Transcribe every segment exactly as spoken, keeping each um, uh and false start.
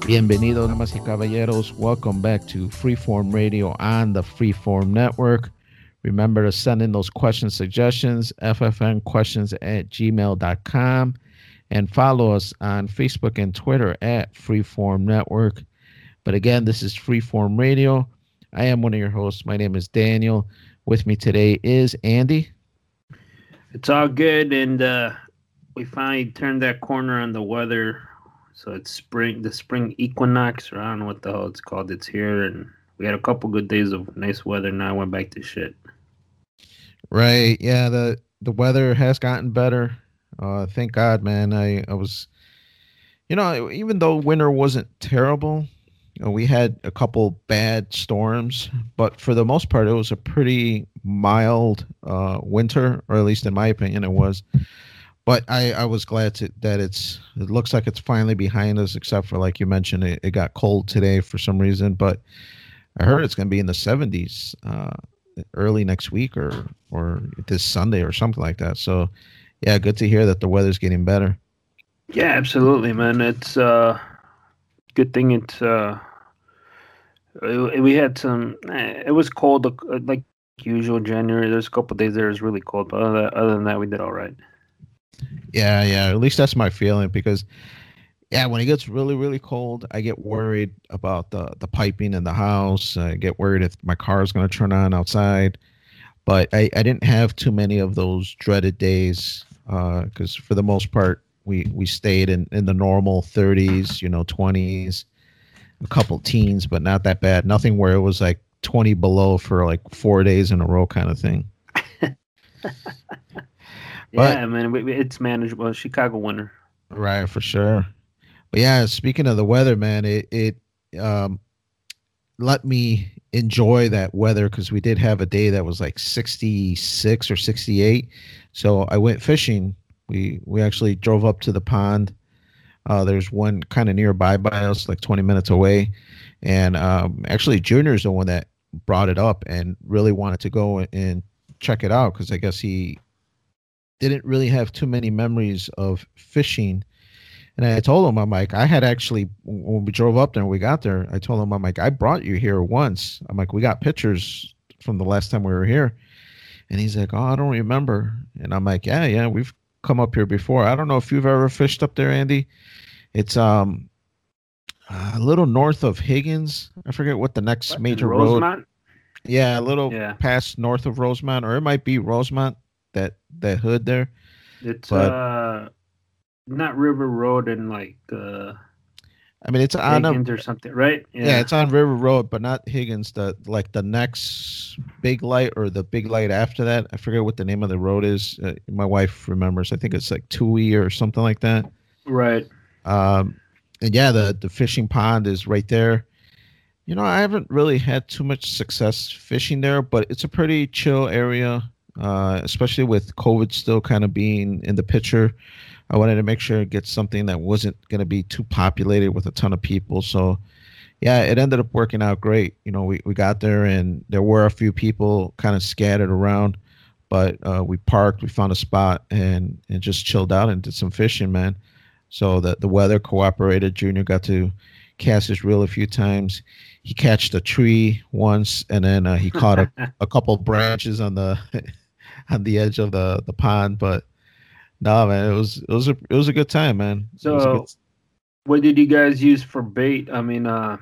Bienvenidos, damas y caballeros. Welcome back to Freeform Radio on the Freeform Network. Remember to send in those question suggestions, f f n questions at gmail dot com, and follow us on Facebook and Twitter at Freeform Network. But again, this is Freeform Radio. I am one of your hosts. My name is Daniel. With me today is Andy. It's all good, and uh, we finally turned that corner on the weather. So it's spring, the spring equinox, or I don't know what the hell it's called. It's here, and we had a couple good days of nice weather. Now I went back to shit. Right. Yeah, the the weather has gotten better. Uh, thank God, man. I, I was, you know, even though winter wasn't terrible, you know, we had a couple bad storms, but for the most part, it was a pretty mild uh, winter, or at least in my opinion, it was. But I, I was glad to, that it's it looks like it's finally behind us, except for, like you mentioned, it, it got cold today for some reason. But I heard it's going to be in the seventies uh, early next week or or this Sunday or something like that. So, yeah, good to hear that the weather's getting better. Yeah, absolutely, man. It's uh, good thing it's uh, it, we had some. It was cold, uh, like usual January. There's a couple days there it was really cold, but other, other than that, we did all right. Yeah, yeah. At least that's my feeling because, yeah, when it gets really, really cold, I get worried about the the piping in the house. I get worried if my car is going to turn on outside. But I, I didn't have too many of those dreaded days because uh, for the most part, we, we stayed in, in the normal thirties, you know, twenties, a couple teens, but not that bad. Nothing where it was like twenty below for like four days in a row kind of thing. But, yeah, man, it's manageable. Chicago winter. Right, for sure. But yeah, speaking of the weather, man, it, it um, let me enjoy that weather because we did have a day that was like sixty-six or sixty-eight. So I went fishing. We we actually drove up to the pond. Uh, there's one kind of nearby by us, like twenty minutes away. And um, actually, Junior's the one that brought it up and really wanted to go and check it out because I guess he didn't really have too many memories of fishing. And I told him, I'm like, I had actually, when we drove up there and we got there, I told him, I'm like, I brought you here once. I'm like, we got pictures from the last time we were here. And he's like, oh, I don't remember. And I'm like, yeah, yeah, we've come up here before. I don't know if you've ever fished up there, Andy. It's um a little north of Higgins. I forget what the next what, major Rosemont? road. Yeah, a little yeah. past north of Rosemont, or it might be Rosemont. That that hood there. It's but, uh not River Road and like uh I mean it's on Higgins a, or something, right? Yeah. yeah, it's on River Road, but not Higgins. The like the next big light or the big light after that. I forget what the name of the road is. Uh, my wife remembers. I think it's like Tui or something like that. Right. Um, and yeah, the the fishing pond is right there. You know, I haven't really had too much success fishing there, but it's a pretty chill area. Uh, especially with COVID still kind of being in the picture, I wanted to make sure it gets something that wasn't going to be too populated with a ton of people. So, yeah, it ended up working out great. You know, we, we got there and there were a few people kind of scattered around, but uh, we parked, we found a spot and, and just chilled out and did some fishing, man. So the, the weather cooperated. Junior got to cast his reel a few times. He catched a tree once and then uh, he caught a, a couple branches on the on the edge of the, the pond, but no, man, it was it was a it was a good time, man. So, good... what did you guys use for bait? I mean, uh,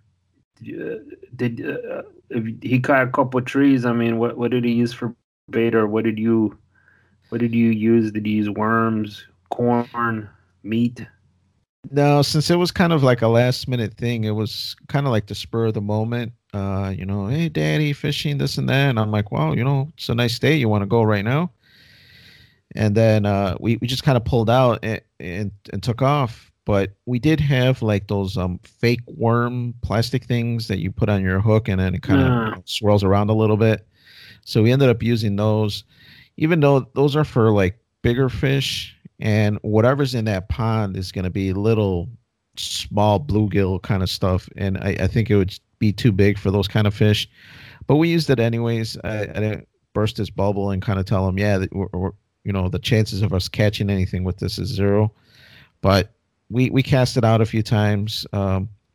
did uh, if he caught a couple of trees? I mean, what what did he use for bait, or what did you what did you use? Did you use worms, corn, meat? No, since it was kind of like a last minute thing, it was kind of like the spur of the moment. Uh, you know, hey, daddy, fishing, this and that. And I'm like, wow, you know, it's a nice day. You want to go right now? And then uh, we, we just kind of pulled out and, and, and took off. But we did have like those um fake worm plastic things that you put on your hook and then it kind of uh. you know, swirls around a little bit. So we ended up using those, even though those are for like bigger fish. And whatever's in that pond is going to be little small bluegill kind of stuff. And I, I think it would be too big for those kind of fish. But we used it anyways. I, I didn't burst his bubble and kind of tell him, yeah, we're, we're, you know, the chances of us catching anything with this is zero. But we, we cast it out a few times. Um,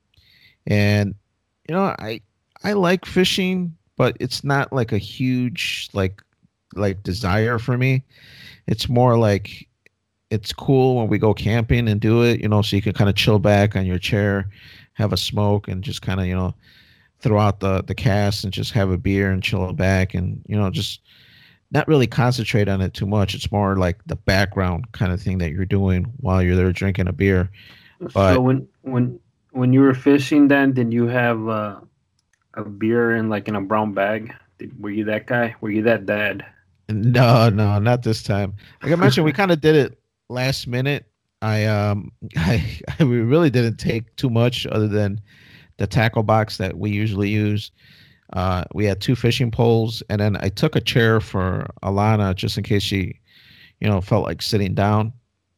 And you know, I I like fishing, but it's not like a huge like like desire for me. It's more like it's cool when we go camping and do it, you know, so you can kind of chill back on your chair, have a smoke, and just kind of, you know, throw out the the cast and just have a beer and chill back, and you know, just not really concentrate on it too much. It's more like the background kind of thing that you're doing while you're there drinking a beer. So But when when when you were fishing, then did you have uh, a beer in like in a brown bag? Did, were you that guy? Were you that dad? no, no, not this time. Like I mentioned, we kind of did it last minute. I um I, I we really didn't take too much other than the tackle box that we usually use. Uh, we had two fishing poles, and then I took a chair for Alana just in case she, you know, felt like sitting down.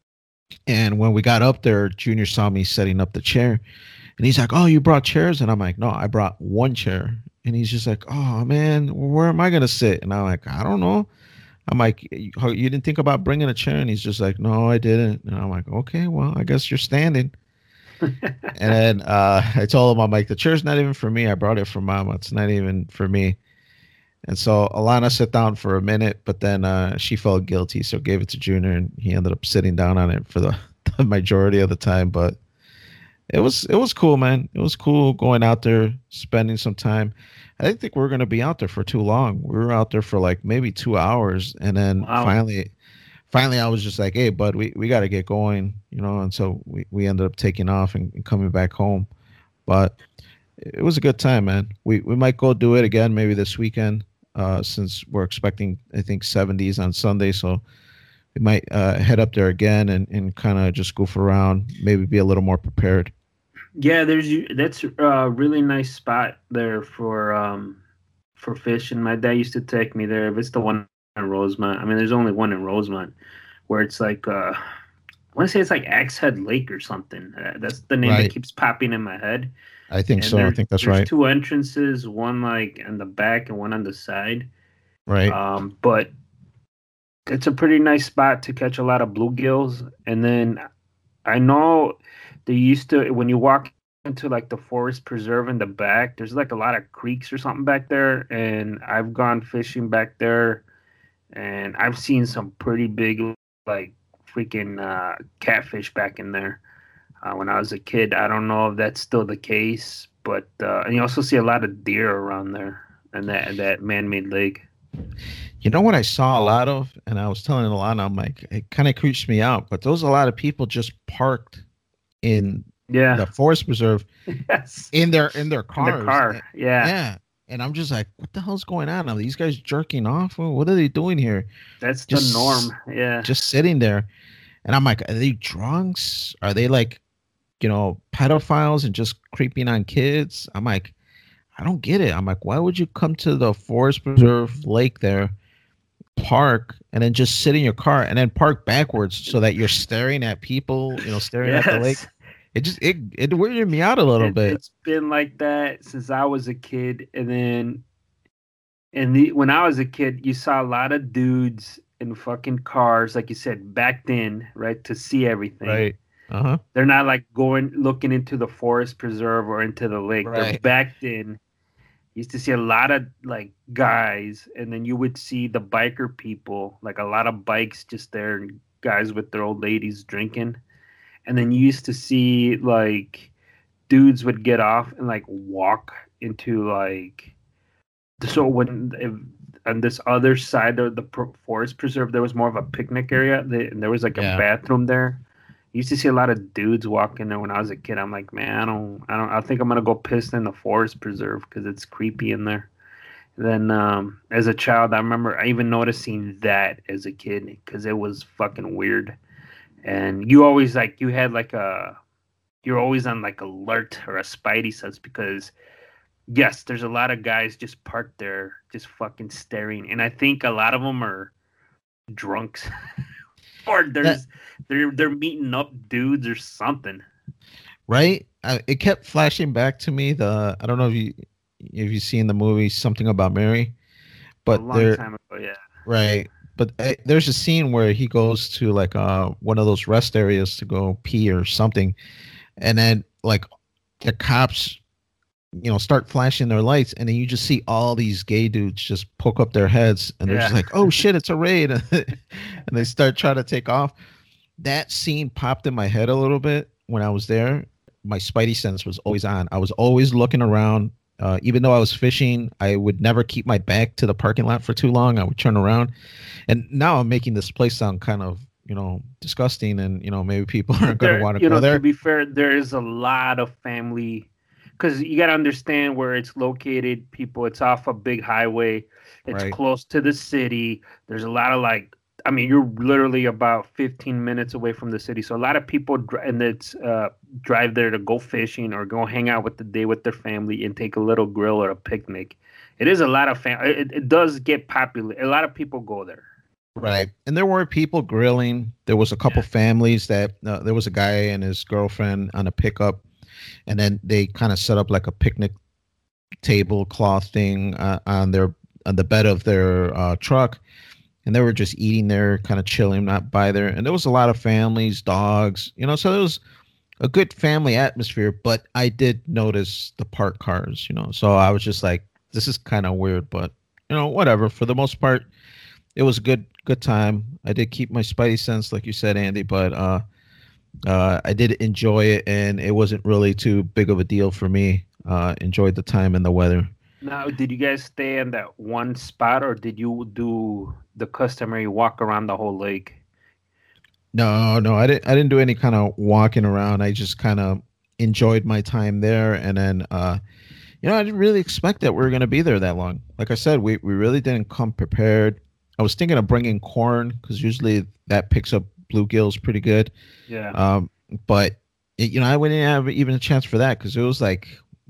And when we got up there, Junior saw me setting up the chair, and he's like, "Oh, you brought chairs?" And I'm like, "No, I brought one chair." And he's just like, "Oh man, where am I gonna sit?" And I'm like, "I don't know." I'm like, "You you didn't think about bringing a chair?" And he's just like, "No, I didn't." And I'm like, "Okay, well, I guess you're standing." And then uh, I told him, I'm like, "The chair's not even for me. I brought it for Mama. It's not even for me." And so Alana sat down for a minute, but then uh, she felt guilty, so gave it to Junior, and he ended up sitting down on it for the, the majority of the time. But it was it was cool, man. It was cool going out there, spending some time. I didn't think we were gonna be out there for too long. We were out there for like maybe two hours, and then Wow. finally, finally, I was just like, "Hey, bud, we, we got to get going," you know. And so we, we ended up taking off and, and coming back home. But it was a good time, man. We we might go do it again maybe this weekend, uh, since we're expecting I think seventies on Sunday. So we might uh, head up there again and, and kind of just goof around, maybe be a little more prepared. Yeah, there's you. That's a really nice spot there for um for fishing. My dad used to take me there. If it's the one in Rosemont, I mean, there's only one in Rosemont where it's like uh, I want to say it's like Axe Head Lake or something. Uh, that's the name that Right. keeps popping in my head. I think And so. I there's think that's there's right. two entrances, one like in the back and one on the side. Right. Um, but it's a pretty nice spot to catch a lot of bluegills. And then I know they used to when you walk into like the forest preserve in the back, there's like a lot of creeks or something back there. And I've gone fishing back there, and I've seen some pretty big like freaking uh, catfish back in there. Uh, when I was a kid, I don't know if that's still the case, but uh, and you also see a lot of deer around there and that that man-made lake. You know what I saw a lot of, and I was telling Alana, I'm like, it kind of creeps me out, but those a lot of people just parked in Yeah. the forest preserve Yes. in their in their In the cars. car. Yeah. Yeah. And I'm just like, what the hell's going on? Are these guys jerking off? Well, what are they doing here? That's the Just norm. Yeah. just sitting there. And I'm like, are they drunks? Are they like, you know, pedophiles and just creeping on kids? I'm like, I don't get it. I'm like, why would you come to the forest preserve lake there, park, and then just sit in your car and then park backwards so that you're staring at people, you know, staring at the lake? Yes. It just it it weirded me out a little It, bit. it's been like that since I was a kid. And then and the, when I was a kid, you saw a lot of dudes in fucking cars, like you said, backed in, right, to see everything. Right. Uh-huh. They're not like going looking into the forest preserve or into the lake. They're Right. backed in. You used to see a lot of like guys, and then you would see the biker people, like a lot of bikes just there, and guys with their old ladies drinking. And then you used to see like dudes would get off and like walk into like so when if, on this other side of the forest preserve there was more of a picnic area, and there was like a Yeah. bathroom there. I used to see a lot of dudes walking there when I was a kid. I'm like, man, I don't, I don't, I think I'm gonna go piss in the forest preserve because it's creepy in there. Then, um, as a child, I remember I even noticing that as a kid because it was fucking weird. And you always like you had like a, you're always on like alert or a spidey sense because yes, there's a lot of guys just parked there, just fucking staring, and I think a lot of them are drunks, or That there's they're they're meeting up dudes or something. right? I, it kept flashing back to me the I don't know if you if you've seen the movie Something About Mary, A but long there time ago, yeah. right. But uh, there's a scene where he goes to like uh one of those rest areas to go pee or something, and then like the cops you know, start flashing their lights, and then you just see all these gay dudes just poke up their heads, and they're just Yeah. like, "Oh shit, it's a raid," and they start trying to take off. That scene popped in my head a little bit when I was there. My spidey sense was always on. I was always looking around. Uh, even though I was fishing, I would never keep my back to the parking lot for too long. I would turn around, and now I'm making this place sound kind of, you know, disgusting, and you know, maybe people aren't going to There, want to you go know, to there. be fair, there is a lot of family because you got to understand where it's located. People, it's off a big highway. It's Right. close to the city. There's a lot of like, I mean, you're literally about fifteen minutes away from the city. So a lot of people dri- and it's uh, drive there to go fishing or go hang out with the day with their family and take a little grill or a picnic. It is a lot of fam. It, it does get popular. A lot of people go there. Right. And there were people grilling. There was a couple Yeah. families that uh, there was a guy and his girlfriend on a pickup, and then they kind of set up like a picnic tablecloth thing uh, on their on the bed of their uh, truck, and they were just eating there, kind of chilling, not by there. And there was a lot of families, dogs, you know. So it was a good family atmosphere. But I did notice the parked cars, you know. So I was just like, this is kind of weird, but you know, whatever. For the most part, it was a good good time. I did keep my spidey sense, like you said, Andy, but uh, uh, I did enjoy it, and it wasn't really too big of a deal for me. Uh, enjoyed the time and the weather. Now, did you guys stay in that one spot, or did you do the customary walk around the whole lake? No, no, I didn't. I didn't do any kind of walking around. I just kind of enjoyed my time there, and then uh, you know, I didn't really expect that we were going to be there that long. Like I said, we we really didn't come prepared. I was thinking of bringing corn because usually that picks up bluegills pretty good. Yeah. Um, but it, you know, I wouldn't have even a chance for that because it was like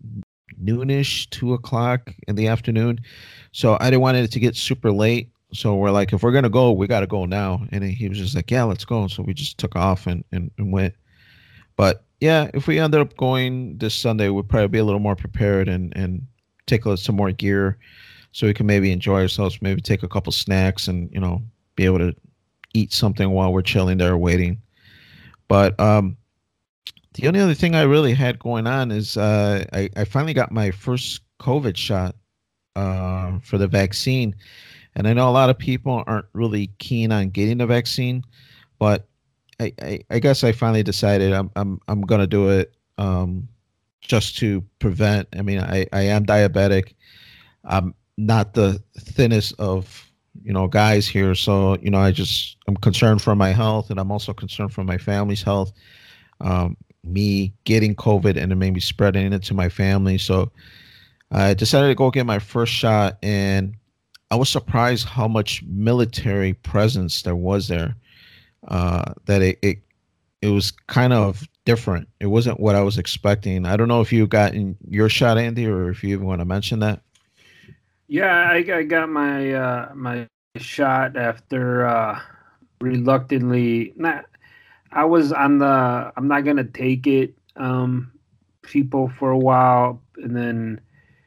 noonish, two o'clock in the afternoon. So I didn't want it to get super late. So we're like, if we're gonna go, we got to go now. And he was just like, yeah, let's go. So we just took off and, and, and went. But yeah, if we ended up going this Sunday, we'd probably be a little more prepared and and take a, some more gear so we can maybe enjoy ourselves. Maybe take a couple snacks and you know be able to eat something while we're chilling there waiting. But um, the only other thing I really had going on is uh, I, I finally got my first COVID shot uh, for the vaccine. And I know a lot of people aren't really keen on getting the vaccine, but I, I, I guess I finally decided I'm I'm I'm gonna do it um, just to prevent. I mean, I, I am diabetic. I'm not the thinnest of you know guys here, so you know I just I'm concerned for my health, and I'm also concerned for my family's health. Um, me getting COVID and then maybe spreading it to my family. So I decided to go get my first shot, and I was surprised how much military presence there was there. Uh, that it, it it was kind of different. It wasn't what I was expecting. I don't know if you got in your shot, Andy, or if you even want to mention that. Yeah, I, I got my uh, my shot after uh, reluctantly. Not, I was on the. I'm not gonna take it. Um, people for a while, and then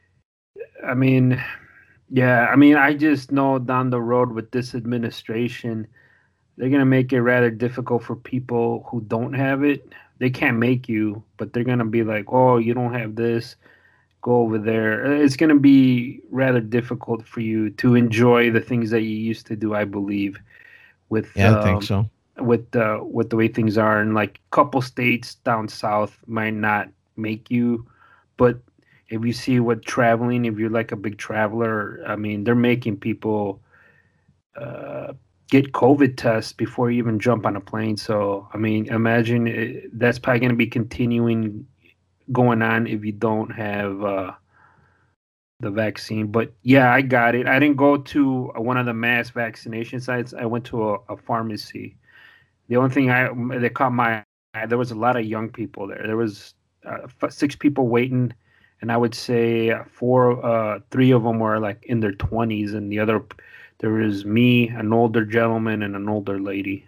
I mean, yeah, I mean, I just know down the road with this administration, they're gonna make it rather difficult for people who don't have it. They can't make you, but they're gonna be like, "Oh, you don't have this. Go over there." It's gonna be rather difficult for you to enjoy the things that you used to do. I believe with Yeah, I think um, so. with uh, with the way things are, and like a couple states down south might not make you, but if you see what traveling, if you're like a big traveler, I mean, they're making people uh, get COVID tests before you even jump on a plane. So, I mean, imagine it, that's probably going to be continuing going on if you don't have uh, the vaccine. But yeah, I got it. I didn't go to one of the mass vaccination sites. I went to a, a pharmacy. The only thing I that caught my eye, there was a lot of young people there. There was uh, six people waiting, and I would say four, uh, three of them were like in their twenties, and the other there was me, an older gentleman, and an older lady.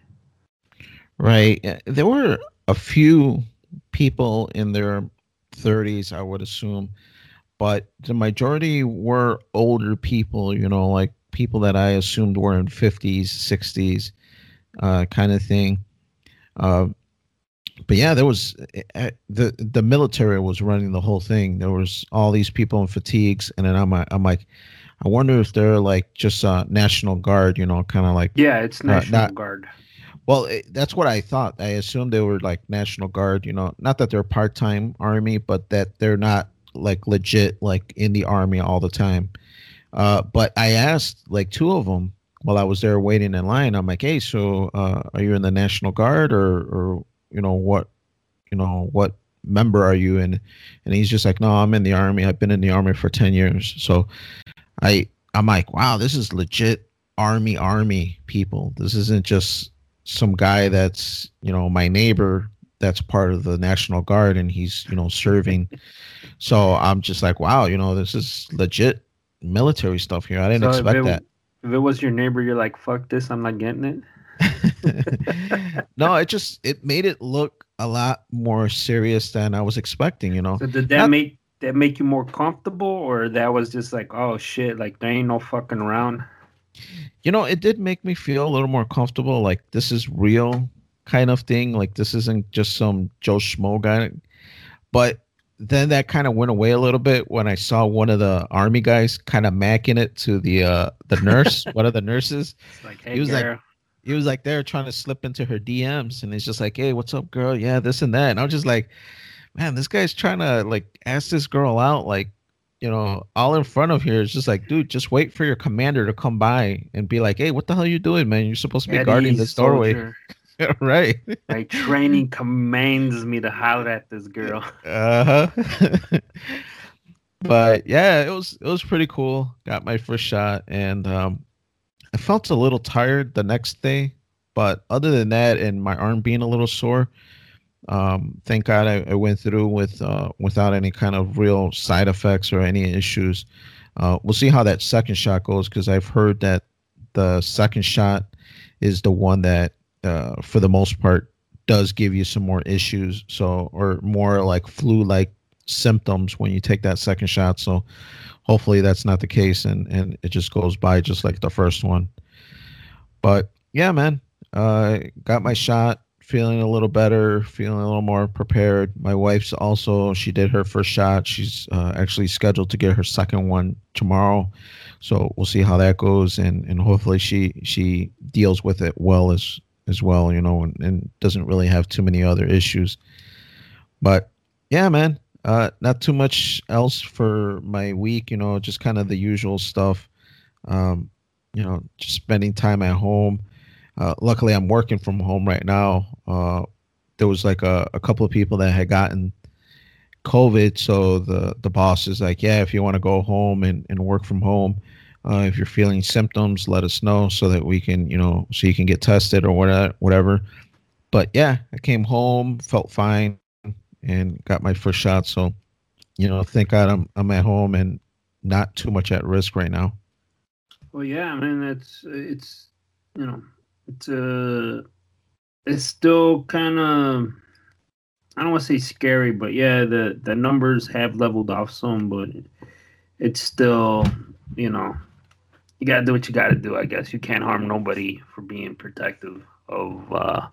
Right. Uh, There were a few people in their thirties, I would assume, but the majority were older people, you know, like people that I assumed were in fifties, sixties, uh, kind of thing. Uh, but yeah, there was uh, the the military was running the whole thing. There was all these people in fatigues, and then I'm like- I'm like, I wonder if they're like just uh, National Guard, you know, kind of like Yeah, it's uh, National not. Guard. Well, it, that's what I thought. I assumed they were like National Guard, you know, not that they're part time army, but that they're not like legit like in the army all the time. Uh, but I asked like two of them while I was there waiting in line. I'm like, hey, so uh, are you in the National Guard or or you know what you know what member are you in? And he's just like, no, I'm in the army. I've been in the army for ten years. So I I'm like, wow, this is legit army army people. This isn't just some guy that's, you know, my neighbor that's part of the National Guard and he's, you know, serving. So I'm just like, wow, you know, this is legit military stuff here. I didn't So if expect it that. if it was your neighbor, you're like, fuck this, I'm not getting it. No, it just it made it look a lot more serious than I was expecting, you know. So did that Not make that make you more comfortable, or that was just like, oh shit, like there ain't no fucking around? You know, it did make me feel a little more comfortable. Like this is real kind of thing. Like this isn't just some Joe Schmo guy. But then that kind of went away a little bit when I saw one of the army guys kind of macking it to the uh the nurse, one of the nurses. It's like, He hey was like girl. he was like there trying to slip into her D Ms and it's just like, hey, what's up, girl? Yeah, this and that. And I was just like, man, this guy's trying to like ask this girl out, like, you know, all in front of here. It's just like, dude, just wait for your commander to come by and be like, hey, what the hell are you doing, man? You're supposed to be guarding Eddie this doorway. soldier. Right. My training commands me to holler at this girl. Uh-huh. But yeah, it was it was pretty cool. Got my first shot and um I felt a little tired the next day, but other than that and my arm being a little sore, um, thank God I, I went through with uh, without any kind of real side effects or any issues. Uh, we'll see how that second shot goes because I've heard that the second shot is the one that, uh, for the most part, does give you some more issues. So, or more like flu-like symptoms when you take that second shot. So, hopefully that's not the case and and it just goes by just like the first one. But yeah, man, uh, got my shot, feeling a little better, feeling a little more prepared. My wife's also, she did her first shot. She's uh, actually scheduled to get her second one tomorrow. So we'll see how that goes, and and hopefully she she deals with it well as as well, you know, and, and doesn't really have too many other issues. But yeah, man, uh, not too much else for my week, you know, just kind of the usual stuff. Um, you know, just spending time at home. Uh, luckily, I'm working from home right now. Uh, there was like a, a couple of people that had gotten COVID, so the the boss is like, yeah, if you want to go home and, and work from home, uh, if you're feeling symptoms, let us know so that we can, you know, so you can get tested or whatever. Whatever. But yeah, I came home, felt fine, and got my first shot. So you know, thank God I'm I'm at home and not too much at risk right now. Well, yeah, I mean, it's it's you know, it's uh, it's still kind of, I don't want to say scary, but yeah, the the numbers have leveled off some, but it's still, you know, you gotta do what you gotta do. I guess you can't harm nobody for being protective of uh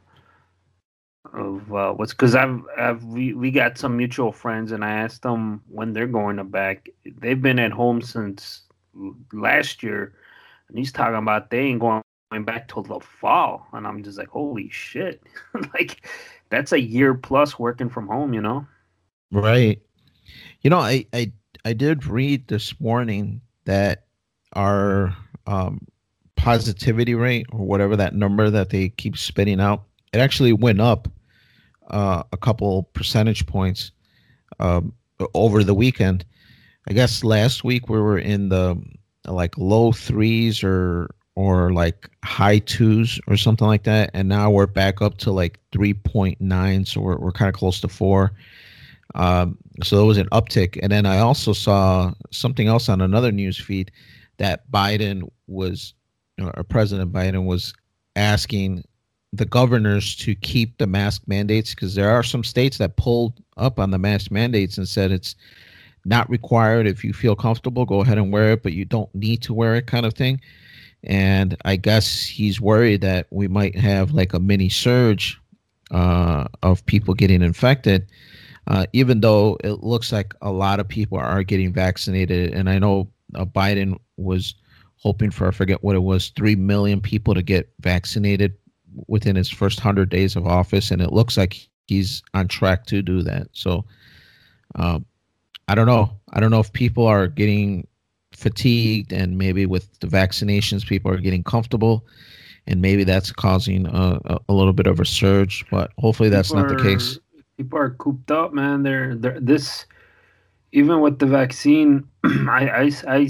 of uh, what's because I've I've we, we got some mutual friends, and I asked them when they're going to back. They've been at home since last year, and he's talking about they ain't going back till the fall, and I'm just like, holy shit, like that's a year plus working from home, you know? Right. You know, I I I did read this morning that our um, positivity rate or whatever that number that they keep spitting out, it actually went up uh, a couple percentage points um, over the weekend. I guess last week we were in the like low threes or or like high twos or something like that, and now we're back up to like three point nine, so we're we're kind of close to four. Um, so there was an uptick, and then I also saw something else on another news feed that Biden was, or President Biden was asking the governors to keep the mask mandates because there are some states that pulled up on the mask mandates and said it's not required. If you feel comfortable, go ahead and wear it, but you don't need to wear it, kind of thing. And I guess he's worried that we might have like a mini surge uh, of people getting infected, uh, even though it looks like a lot of people are getting vaccinated. And I know uh, Biden was hoping for, I forget what it was, three million people to get vaccinated within his first one hundred days of office. And it looks like he's on track to do that. So um, I don't know. I don't know if people are getting fatigued and maybe with the vaccinations, people are getting comfortable and maybe that's causing a, a, a little bit of a surge, but hopefully that's People not the case. are people are cooped up, man. They're they're this even with the vaccine. I, I I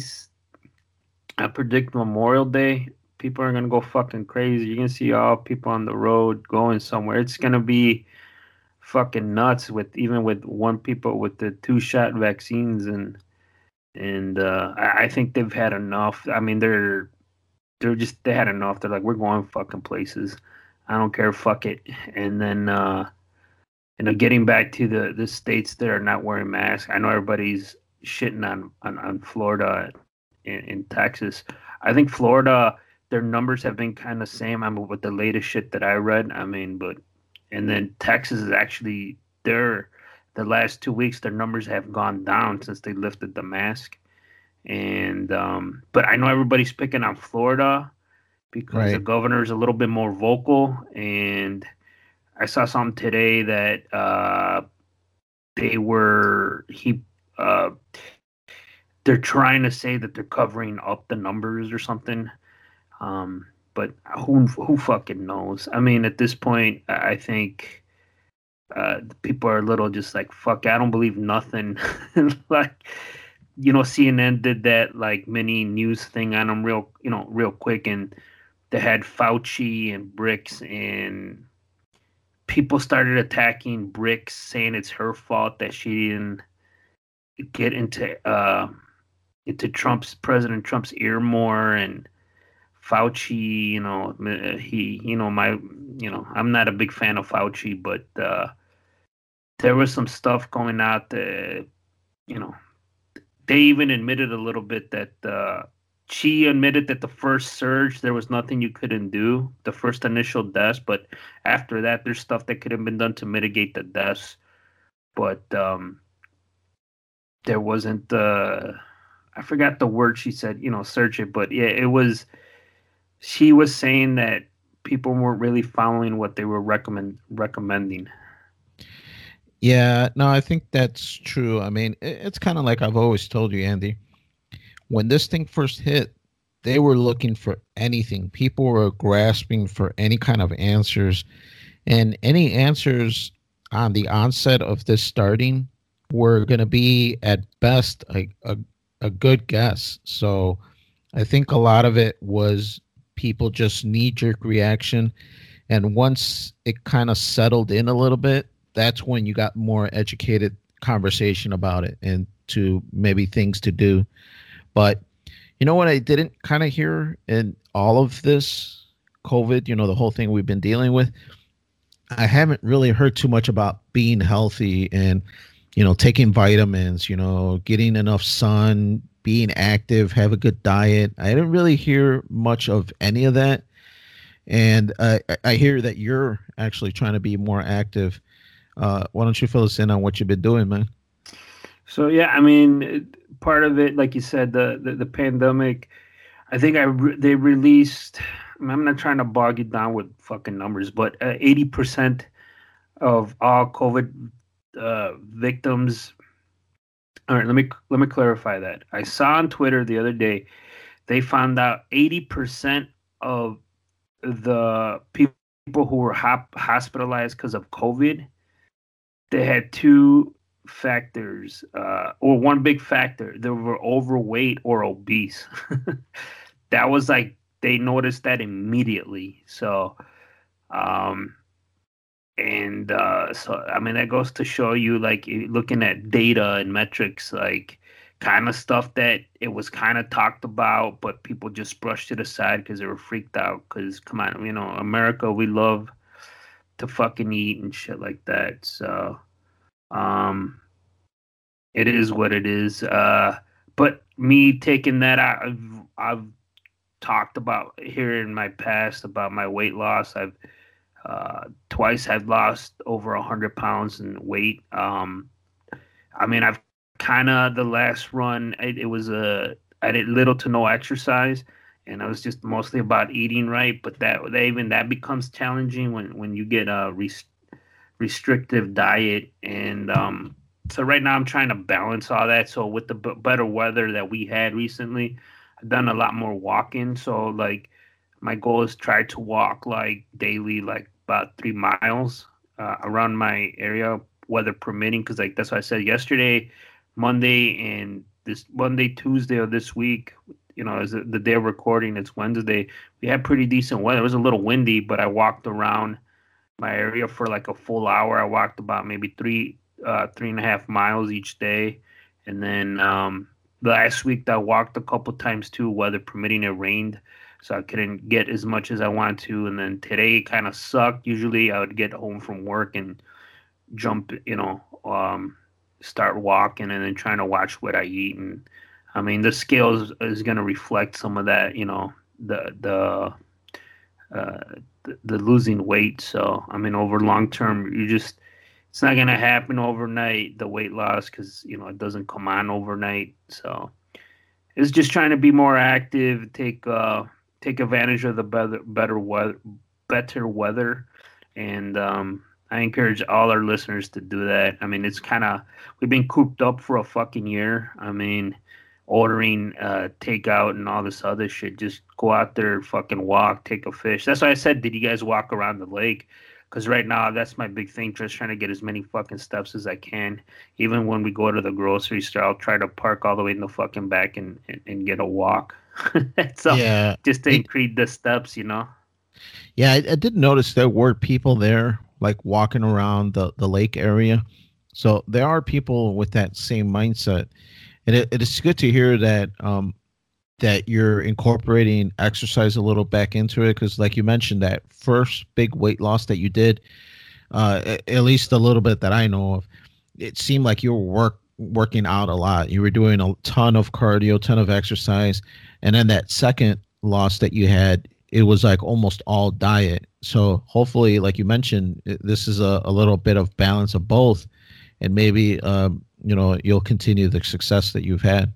I predict Memorial Day. People are gonna go fucking crazy. You're gonna see all people on the road going somewhere. It's gonna be fucking nuts with even with one people with the two shot vaccines and and uh, I, I think they've had enough. I mean, they're they're just they had enough. They're like, we're going fucking places. I don't care. Fuck it. And then uh, you know, getting back to the the states that are not wearing masks. I know everybody's shitting on on, on Florida and in Texas. I think Florida, their numbers have been kind of same. I mean, with the latest shit that I read. I mean, but and then Texas is actually their the last two weeks their numbers have gone down since they lifted the mask. And um, but I know everybody's picking on Florida because the Right. governor is a little bit more vocal. And I saw something today that uh, they were he uh, they're trying to say that they're covering up the numbers or something. Um, but who who fucking knows? I mean, at this point, I think uh, people are a little just like fuck. I don't believe nothing. Like you know, C N N did that like mini news thing on them real you know real quick, and they had Fauci and Bricks, and people started attacking Bricks, saying it's her fault that she didn't get into uh, into Trump's President Trump's ear more, and Fauci, you know, he, you know, my, you know, I'm not a big fan of Fauci, but uh, there was some stuff going out that, you know, they even admitted a little bit that uh, she admitted that the first surge, there was nothing you couldn't do, the first initial deaths, but after that, there's stuff that could have been done to mitigate the deaths, but um, there wasn't, uh, I forgot the word she said, you know, search it, but yeah, it was, she was saying that people weren't really following what they were recommend recommending. Yeah, no, I think that's true. I mean, it, it's kind of like I've always told you, Andy. When this thing first hit, they were looking for anything. People were grasping for any kind of answers, and any answers on the onset of this starting were going to be at best a, a a good guess. So I think a lot of it was people just knee jerk reaction. And once it kind of settled in a little bit, that's when you got more educated conversation about it and to maybe things to do. But you know what I didn't kind of hear in all of this COVID, you know, the whole thing we've been dealing with? I haven't really heard too much about being healthy and, you know, taking vitamins, you know, getting enough sun, being active, have a good diet. I didn't really hear much of any of that. And uh, I I hear that you're actually trying to be more active. Uh, why don't you fill us in on what you've been doing, man? So yeah, I mean, part of it, like you said, the the, the pandemic. I think I re- they released. I'm not trying to bog you down with fucking numbers, but uh, eighty percent of all COVID uh, victims. All right, let me let me clarify that. I saw on Twitter the other day they found out eighty percent of the people who were hop- hospitalized because of COVID, they had two factors, uh, or one big factor. They were overweight or obese. That was like they noticed that immediately. So, um, and uh, so I mean that goes to show you, like looking at data and metrics, like kind of stuff that it was kind of talked about, but people just brushed it aside because they were freaked out. Because come on, you know, America, we love to fucking eat and shit like that. So, um, it is what it is. Uh, but me taking that, I've I've talked about here in my past about my weight loss. I've Uh, twice I've lost over a hundred pounds in weight. Um, I mean, I've kind of the last run. It, it was a I did little to no exercise, and it was just mostly about eating right. But that, that even that becomes challenging when when you get a rest, restrictive diet. And um, so right now I'm trying to balance all that. So with the b- better weather that we had recently, I've done a lot more walking. So like my goal is try to walk like daily, like about three miles uh, around my area, weather permitting. Because like that's what I said yesterday, Monday and this Monday, Tuesday of this week. You know, is the the day of recording. It's Wednesday. We had pretty decent weather. It was a little windy, but I walked around my area for like a full hour. I walked about maybe three, uh, three and a half miles each day, and then um, last week I walked a couple times too, weather permitting. It rained, so I couldn't get as much as I wanted to. And then today kind of sucked. Usually I would get home from work and jump, you know, um, start walking and then trying to watch what I eat. And I mean, the scale is, is going to reflect some of that, you know, the the uh, the, the losing weight. So I mean, over long term, you just it's not gonna happen overnight. The weight loss, because you know it doesn't come on overnight. So it's just trying to be more active, take uh take advantage of the better better weather, better weather, and um, I encourage all our listeners to do that. I mean, it's kind of we've been cooped up for a fucking year. I mean, ordering uh takeout and all this other shit. Just go out there, fucking walk, take a fish. That's why I said, did you guys walk around the lake? Because right now, that's my big thing. Just trying to get as many fucking steps as I can. Even when we go to the grocery store, I'll try to park all the way in the fucking back and and, and get a walk. So Yeah. just to It, increase the steps, you know. yeah, I, I did notice there were people there like walking around the, the lake area. So there are people with that same mindset. And it, it is good to hear that um that you're incorporating exercise a little back into it because like you mentioned that first big weight loss that you did, uh a- at least a little bit that I know of, it seemed like you were work working out a lot. You were doing a ton of cardio, ton of exercise, and then that second loss that you had, it was like almost all diet. So hopefully, like you mentioned, i- this is a, a little bit of balance of both, and maybe um, you know you'll continue the success that you've had.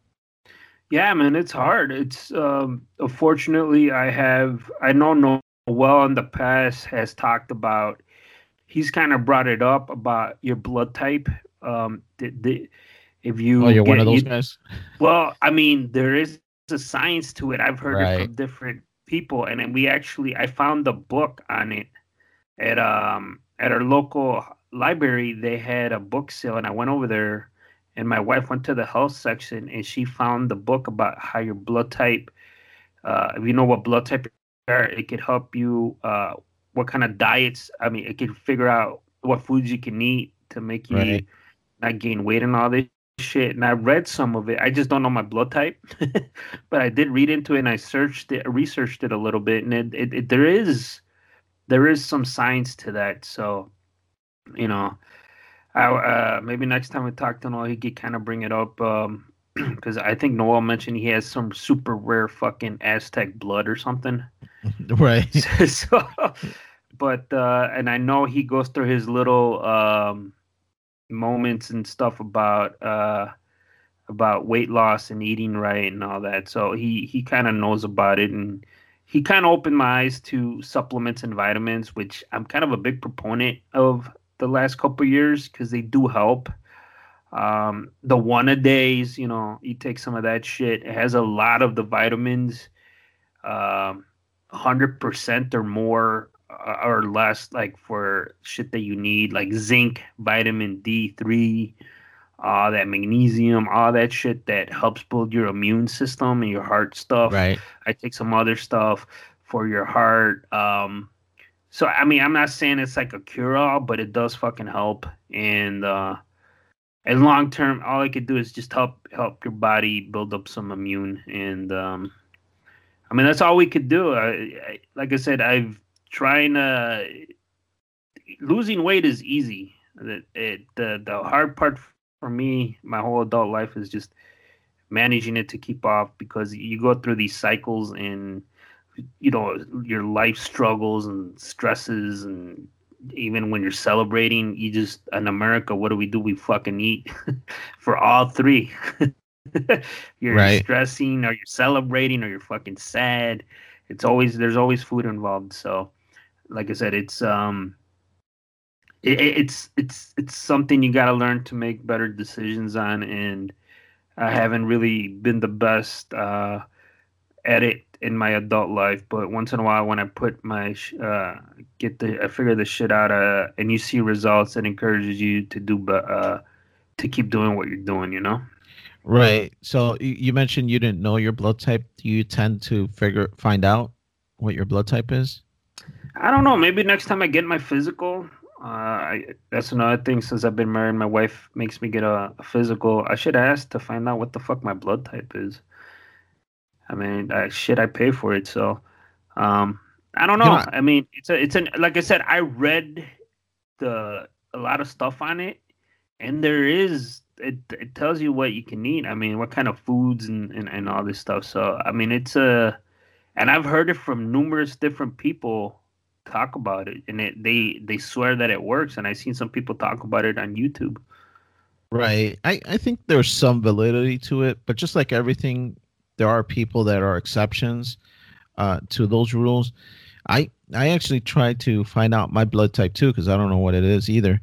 Yeah, man, it's hard. It's um unfortunately I have I know Noel in the past has talked about he's kind of brought it up about your blood type. Um, the, the, if Oh, you you're one of get those you, guys, well, I mean, there is a science to it. I've heard it right? from different people, and then we actually I found the book on it at um at our local library. They had a book sale, and I went over there, and my wife went to the health section, and she found the book about how your blood type. Uh, if you know what blood type you are, it could help you. Uh, what kind of diets? I mean, it could figure out what foods you can eat to make you Right. not gain weight and all this shit. And I read some of it. I just don't know my blood type, but I did read into it and I searched it, researched it a little bit, and it, it, it there is there is some science to that. So you know, I, uh, maybe next time we talk to Noel, he could kind of bring it up. Um, because I think Noel mentioned he has some super rare fucking Aztec blood or something. Right. So, so but uh, and I know he goes through his little um moments and stuff about uh about weight loss and eating right and all that. So he he kind of knows about it, and he kind of opened my eyes to supplements and vitamins, which I'm kind of a big proponent of the last couple years because they do help. Um, the one a days, you know, you take some of that shit. It has a lot of the vitamins, um, one hundred percent or more uh, or less, like for shit that you need, like zinc, vitamin D three, all that magnesium, all that shit that helps build your immune system and your heart stuff. Right. I take some other stuff for your heart. Um, so I mean, I'm not saying it's like a cure all, but it does fucking help. And uh, and long term, all I could do is just help help your body build up some immune. And um, I mean, that's all we could do. I, I, like I said, I've trying to losing weight is easy. The it, the the hard part for me, my whole adult life, is just managing it to keep off because you go through these cycles and you know, your life struggles and stresses, and even when you're celebrating, you just in America, what do we do? We fucking eat for all three. You're Right. stressing, or you're celebrating, or you're fucking sad. It's always there's always food involved. So, like I said, it's um, it, it's it's it's something you got to learn to make better decisions on, and I haven't really been the best uh, at it in my adult life. But once in a while, when I put my uh, get the I figure the shit out, uh, and you see results, it encourages you to do, but uh, to keep doing what you're doing. You know. Right. So you you mentioned you didn't know your blood type. Do you tend to figure find out what your blood type is? I don't know. Maybe next time I get my physical, uh, I, that's another thing. Since I've been married, my wife makes me get a, a physical. I should ask to find out what the fuck my blood type is. I mean, I, shit, I pay for it, so um, I don't You know. know, I mean, it's a, it's an like I said, I read the a lot of stuff on it, and there is it it tells you what you can eat. I mean, what kind of foods and and, and all this stuff. So I mean, it's a and I've heard it from numerous different people talk about it, and it they they swear that it works. And I've seen some people talk about it on YouTube. right. I, I think there's some validity to it, but just like everything, there are people that are exceptions uh, to those rules. I I actually tried to find out my blood type too because I don't know what it is either.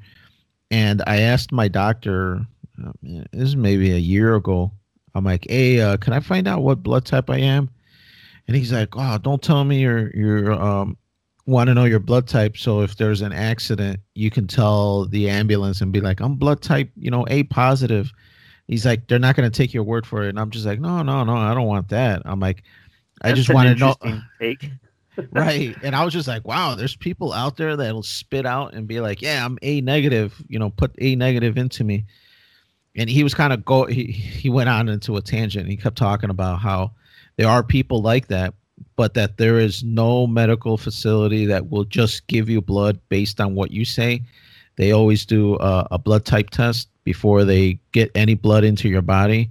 And I asked my doctor, uh, this is maybe a year ago. I'm like, hey, uh, can I find out what blood type I am? And he's like, oh, don't tell me you're you're um want to know your blood type. So if there's an accident, you can tell the ambulance and be like, I'm blood type, you know, A positive. He's like, they're not going to take your word for it. And I'm just like, no, no, no, I don't want that. I'm like, I That's just an want to know. interesting take. Right. And I was just like, wow, there's people out there that'll spit out and be like, yeah, I'm A negative, you know, put A negative into me. And he was kind of go he, he went on into a tangent. He kept talking about how there are people like that, but that there is no medical facility that will just give you blood based on what you say. They always do a, a blood type test before they get any blood into your body,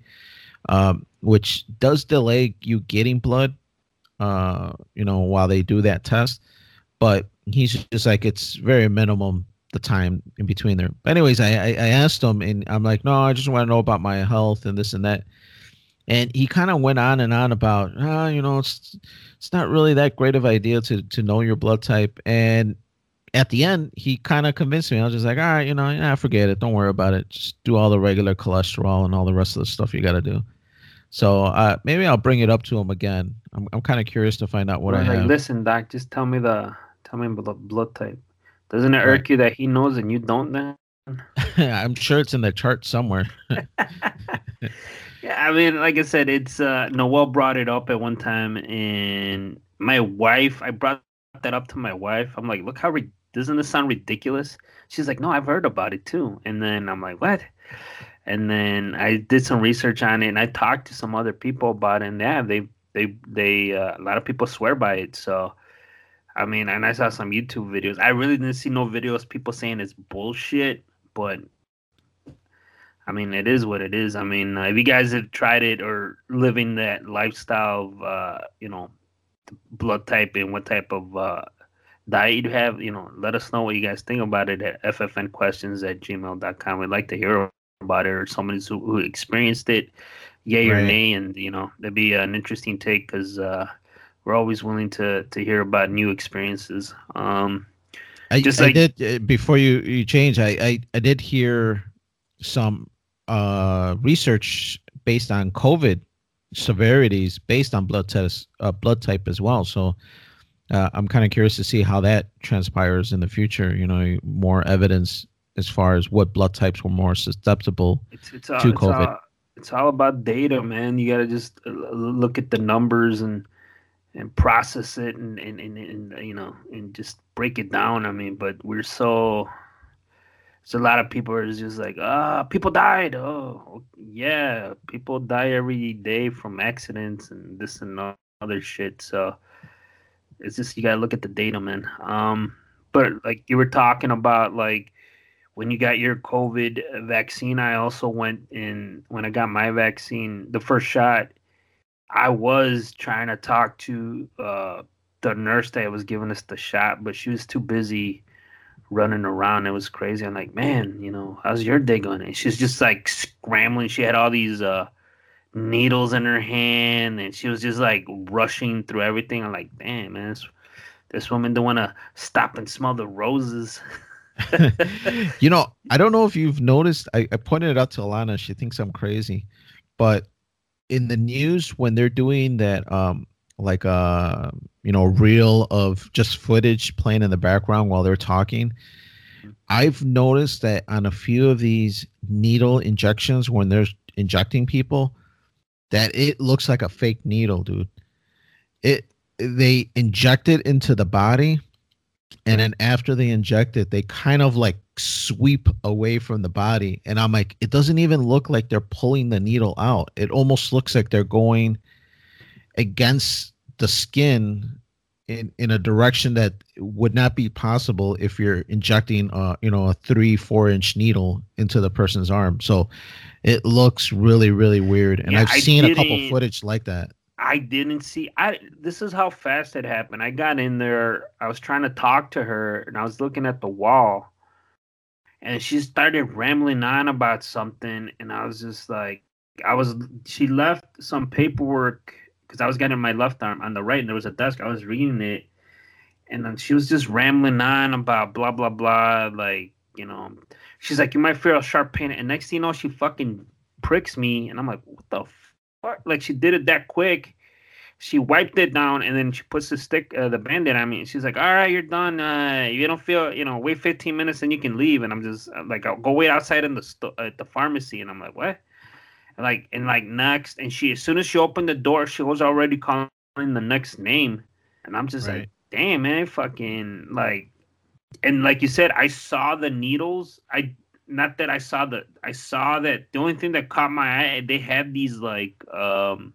um, which does delay you getting blood, uh, you know, while they do that test. But he's just like, it's very minimum the time in between there. But anyways, I, I, I asked him and I'm like, no, I just want to know about my health and this and that. And he kind of went on and on about, ah, you know, it's it's not really that great of idea to to know your blood type. And at the end, he kind of convinced me. I was just like, all right, you know, yeah, forget it. Don't worry about it. Just do all the regular cholesterol and all the rest of the stuff you got to do. So uh, maybe I'll bring it up to him again. I'm I'm kind of curious to find out what I Or like, have. listen, doc, just tell me the tell me the blood type. Doesn't it Right. irk you that he knows and you don't then? I'm sure it's in the chart somewhere. Yeah, I mean, like I said, it's uh Noel brought it up at one time, and my wife, I brought that up to my wife. I'm like, look how re- doesn't this sound ridiculous? She's like, no, I've heard about it too. And then I'm like, what? And then I did some research on it, and I talked to some other people about it, and yeah, they they they uh, a lot of people swear by it. So I mean, and I saw some YouTube videos. I really didn't see no videos people saying it's bullshit, but I mean, it is what it is. I mean, uh, if you guys have tried it or living that lifestyle of, uh, you know, blood type and what type of uh, diet you have, you know, let us know what you guys think about it at f f n questions at gmail dot com. We'd like to hear about it, or somebody who, who experienced it, yay or Right. nay. And, you know, that'd be an interesting take because uh, we're always willing to, to hear about new experiences. Um, I just I like, did uh, before you you change. I I, I did hear some uh research based on COVID severities based on blood test uh, blood type as well. So uh, I'm kind of curious to see how that transpires in the future. You know, more evidence as far as what blood types were more susceptible It's it's all to it's COVID. all it's all about data, man. You got to just uh, look at the numbers and and process it and, and and and you know and just break it down. I mean, but we're so so a lot of people are just like, ah, people died. Oh, yeah, people die every day from accidents and this and other shit. So it's just you got to look at the data, man. Um, but like you were talking about, like when you got your COVID vaccine, I also went in when I got my vaccine, the first shot. I was trying to talk to uh, the nurse that was giving us the shot, but she was too busy running around. It was crazy. I'm like, man, you know, how's your day going? And she's just like scrambling. She had all these uh, needles in her hand, and she was just like rushing through everything. I'm like, damn, man, this, this woman don't want to stop and smell the roses. You know, I don't know if you've noticed. I, I pointed it out to Alana. She thinks I'm crazy, but in the news when they're doing that, um, like uh, you know, reel of just footage playing in the background while they're talking, I've noticed that on a few of these needle injections when they're injecting people, that it looks like a fake needle, dude. It they inject it into the body, and then after they inject it, they kind of like sweep away from the body. And I'm like, it doesn't even look like they're pulling the needle out. It almost looks like they're going against the skin in, in a direction that would not be possible if you're injecting uh you know a three four inch needle into the person's arm. So it looks really really weird, and Yeah, I've I seen a couple didn't- footage like that. I didn't see. I This is how fast it happened. I got in there. I was trying to talk to her, and I was looking at the wall, and she started rambling on about something, and I was just like, I was. She left some paperwork because I was getting my left arm on the right, and there was a desk. I was reading it, and then she was just rambling on about blah blah blah. Like, you know, she's like, you might feel a sharp pain, and next thing you know, she fucking pricks me, and I'm like, what the fuck? Like, she did it that quick. She wiped it down, and then she puts the stick, uh, the band-aid on me, and she's like, all right, you're done. Uh, you don't feel, you know, wait fifteen minutes and you can leave. And I'm just uh, like, I'll go wait outside in the sto- at the pharmacy, and I'm like, what? And like, and like next, and she, as soon as she opened the door, she was already calling the next name, and I'm just Right. like, damn, man, fucking like, and like you said, I saw the needles. I not that I saw the, I saw that the only thing that caught my eye, they had these like um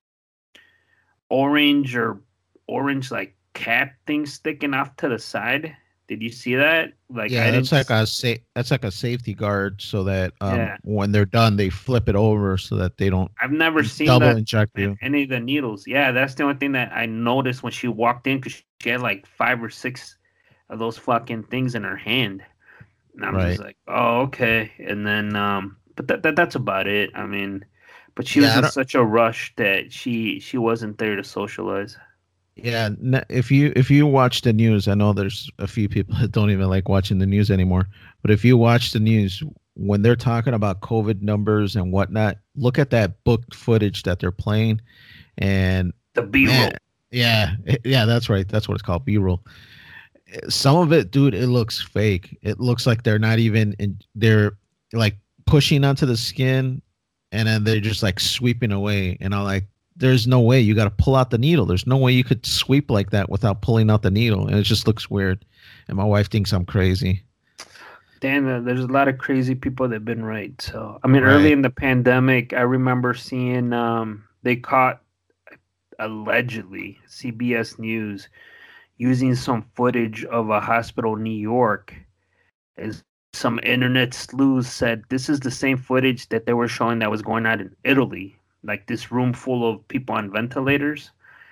orange or orange like cap things sticking off to the side. Did you see that? Like, Yeah, I that's didn't. like a sa- that's like a safety guard, so that um Yeah. when they're done, they flip it over so that they don't I've never seen double that inject in you. any of the needles. Yeah, that's the only thing that I noticed when she walked in, because she had like five or six of those fucking things in her hand, and I'm Right. just like, oh, okay. And then, um, but that, that that's about it. I mean, but she Yeah, was I in don't- such a rush that she she wasn't there to socialize. Yeah, n- if you if you watch the news, I know there's a few people that don't even like watching the news anymore. But if you watch the news when they're talking about COVID numbers and whatnot, look at that booked footage that they're playing, and The B roll. man, yeah, it- yeah, that's right. That's what it's called, B-roll. Some of it, dude, it looks fake. It looks like they're not even in. They're like pushing onto the skin, and then they're just like sweeping away. And I'm like, there's no way. You got to pull out the needle. There's no way you could sweep like that without pulling out the needle, and it just looks weird. And my wife thinks I'm crazy. Dan, uh, there's a lot of crazy people that've been right. So, I mean, Right. early in the pandemic, I remember seeing um, they caught allegedly C B S News using some footage of a hospital in New York. As some internet sleuths said, this is the same footage that they were showing that was going on in Italy, like this room full of people on ventilators,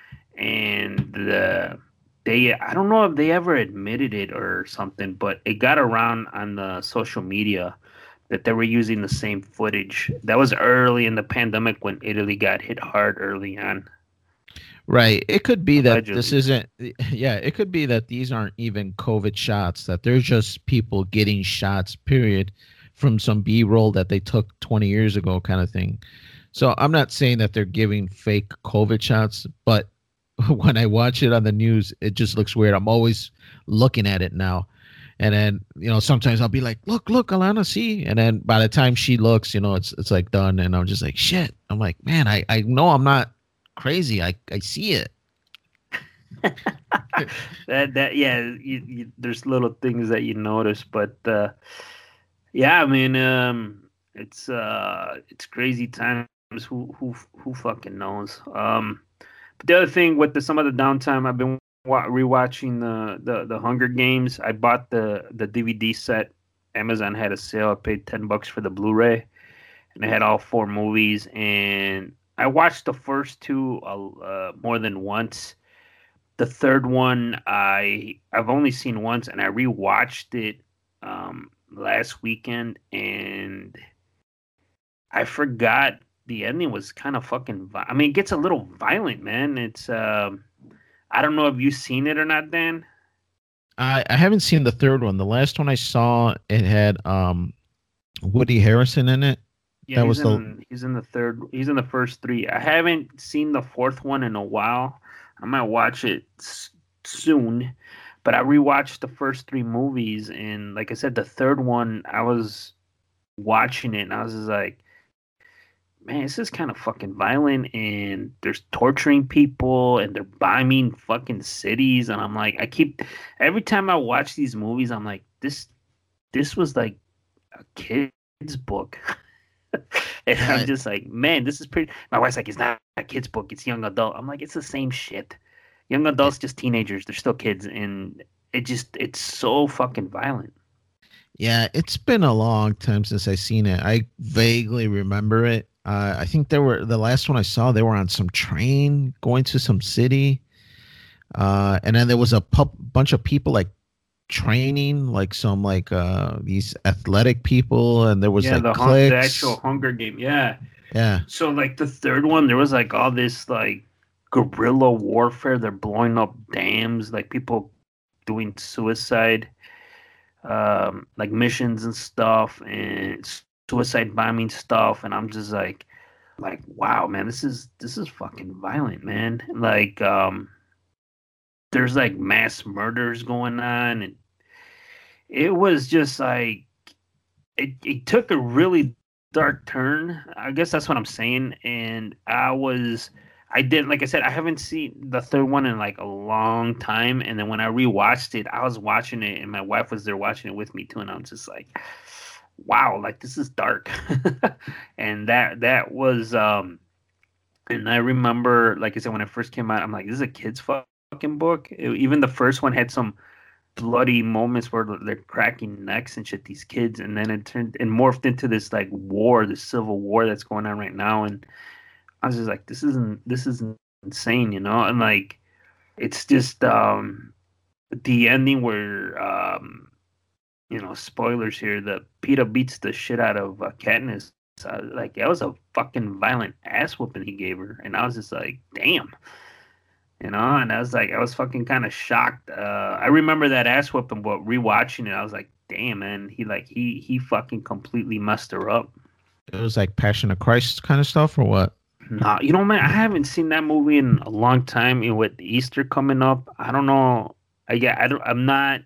and the they I don't know if they ever admitted it or something, but it got around on the social media that they were using the same footage. That was early in the pandemic when Italy got hit hard early on. Right. It could be that this Allegedly. isn't, yeah, it could be that these aren't even COVID shots, that they're just people getting shots, period, from some B roll that they took twenty years ago, kind of thing. So I'm not saying that they're giving fake COVID shots, but when I watch it on the news, it just looks weird. I'm always looking at it now. And then, you know, sometimes I'll be like, look, look, Alana, see. And then by the time she looks, you know, it's it's like done. And I'm just like, shit. I'm like, man, I, I know I'm not crazy. I, I see it. that that yeah, you, you, there's little things that you notice, but uh, yeah, I mean, um, it's uh, it's crazy times. Who who who fucking knows? Um, but the other thing with the, some of the downtime, I've been wa- rewatching the, the the Hunger Games. I bought the the D V D set. Amazon had a sale. I paid ten bucks for the Blu-ray, and it had all four movies. And I watched the first two uh, uh, more than once. The third one I I've only seen once, and I rewatched it um, last weekend, and I forgot the ending was kind of fucking. Vi- I mean, it gets a little violent, man. It's um, I don't know if you've seen it or not, Dan. I, I haven't seen the third one. The last one I saw, it had um Woody Harrison in it. Yeah, That he's was the in he's in the third he's in the first three. I haven't seen the fourth one in a while. I might watch it s- soon, but I rewatched the first three movies, and like I said, the third one I was watching it and I was just like, man, this is kind of fucking violent, and there's torturing people and they're bombing fucking cities, and I'm like, I keep every time I watch these movies, I'm like, this this was like a kid's book. And I'm yeah, just like, man, this is pretty. My wife's like, it's not a kid's book, it's young adult. I'm like, it's the same shit. Young it, adults, just teenagers. They're still kids, and it just it's so fucking violent. yeah. It's been a long time since I seen it. I vaguely remember it. Uh, I think they were the last one I saw. They were on some train going to some city, uh, and then there was a pu- bunch of people like training, like some like uh these athletic people, and there was Yeah, like the hun- the actual cliques. Hunger Game. Yeah. Yeah, So like the third one, there was like all this like guerrilla warfare. They're blowing up dams, like people doing suicide, um, like missions and stuff, and suicide bombing stuff. And I'm just like, like wow, man, this is this is fucking violent, man. Like, um, there's like mass murders going on, and it was just like it, it took a really dark turn. I guess that's what I'm saying. And I was, I didn't, like I said, I haven't seen the third one in like a long time. And then when I rewatched it, I was watching it, and my wife was there watching it with me too. And I'm just like, wow, like this is dark. And that, that was, um, and I remember, like I said, when it first came out, I'm like, this is a kid's fucking book. It- even the first one had some bloody moments where they're cracking necks and shit, these kids, and then it turned and morphed into this like war, this civil war that's going on right now. And I was just like, this isn't this is insane, you know. And like it's just um the ending where um you know, spoilers here, that Peter beats the shit out of uh, Katniss. Uh, like that was a fucking violent ass whooping he gave her, and I was just like, damn. You know, and I was like, I was fucking kind of shocked. Uh, I remember that ass whooping, but rewatching it, I was like, damn, man, he like he he fucking completely messed her up. it was like Passion of Christ kind of stuff, or what? Nah, you know, man, I haven't seen that movie in a long time. And with Easter coming up, I don't know. I yeah, I don't. I'm not.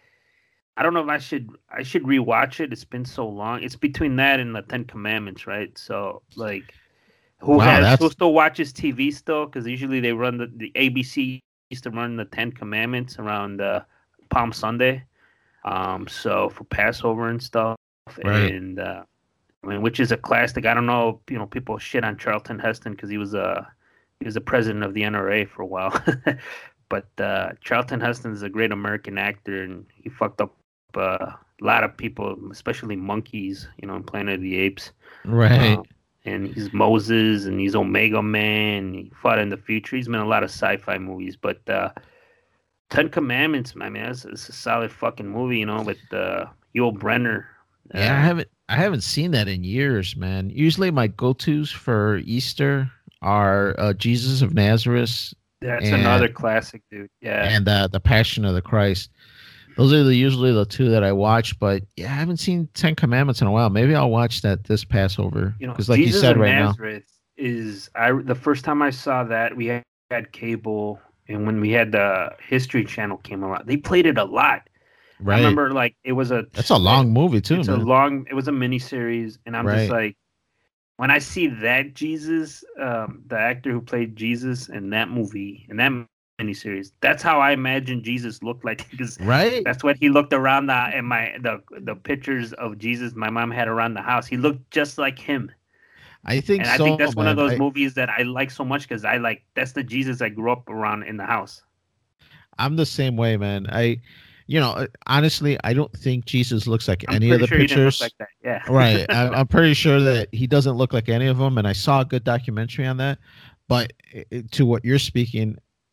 I don't know if I should. I should rewatch it. It's been so long. It's between that and the Ten Commandments, right? So like, who Wow, has who that's still watches T V still? Because usually they run the the A B C used to run the Ten Commandments around uh, Palm Sunday. Um, so for Passover and stuff, right. and uh, I mean, which is a classic. I don't know, you know, people shit on Charlton Heston because he was a he was the president of the N R A for a while, but uh, Charlton Heston is a great American actor, and he fucked up uh, a lot of people, especially monkeys, you know, in Planet of the Apes. Right. Um, and he's Moses, and he's Omega Man. He fought in the future. He's been in a lot of sci-fi movies, but uh, Ten Commandments, I mean, that's, that's a solid fucking movie, you know, with uh, Yul Brenner. Yeah, I Uh, haven't I haven't seen that in years, man. Usually my go-tos for Easter are uh, Jesus of Nazareth that's and another classic, dude. Yeah, and uh, the Passion of the Christ. Those are the, usually the two that I watch. But yeah, I haven't seen Ten Commandments in a while. Maybe I'll watch that this Passover you know, because, like you Jesus said of right now, Nazareth is I the first time I saw that we had, had cable, and when we had the History Channel came around, they played it a lot. I right? remember like it was a That's a long movie too, it's a man. long it was a mini series, and I'm just Right. like when I see that Jesus, um, the actor who played Jesus in that movie in that miniseries, that's how I imagine Jesus looked like because Right. that's what he looked around the in my the the pictures of Jesus my mom had around the house. He looked just like him, I think and I think so, that's one of man. those I movies that I like so much because I like that's the Jesus I grew up around in the house. I'm the same way, man. I, you know, uh, honestly, I don't think Jesus looks like I'm any of pretty the sure he didn't look pictures. like that. Yeah. Right. I, I'm pretty sure that he doesn't look like any of them. And I saw a good documentary on that. But i- i- to what you're speaking,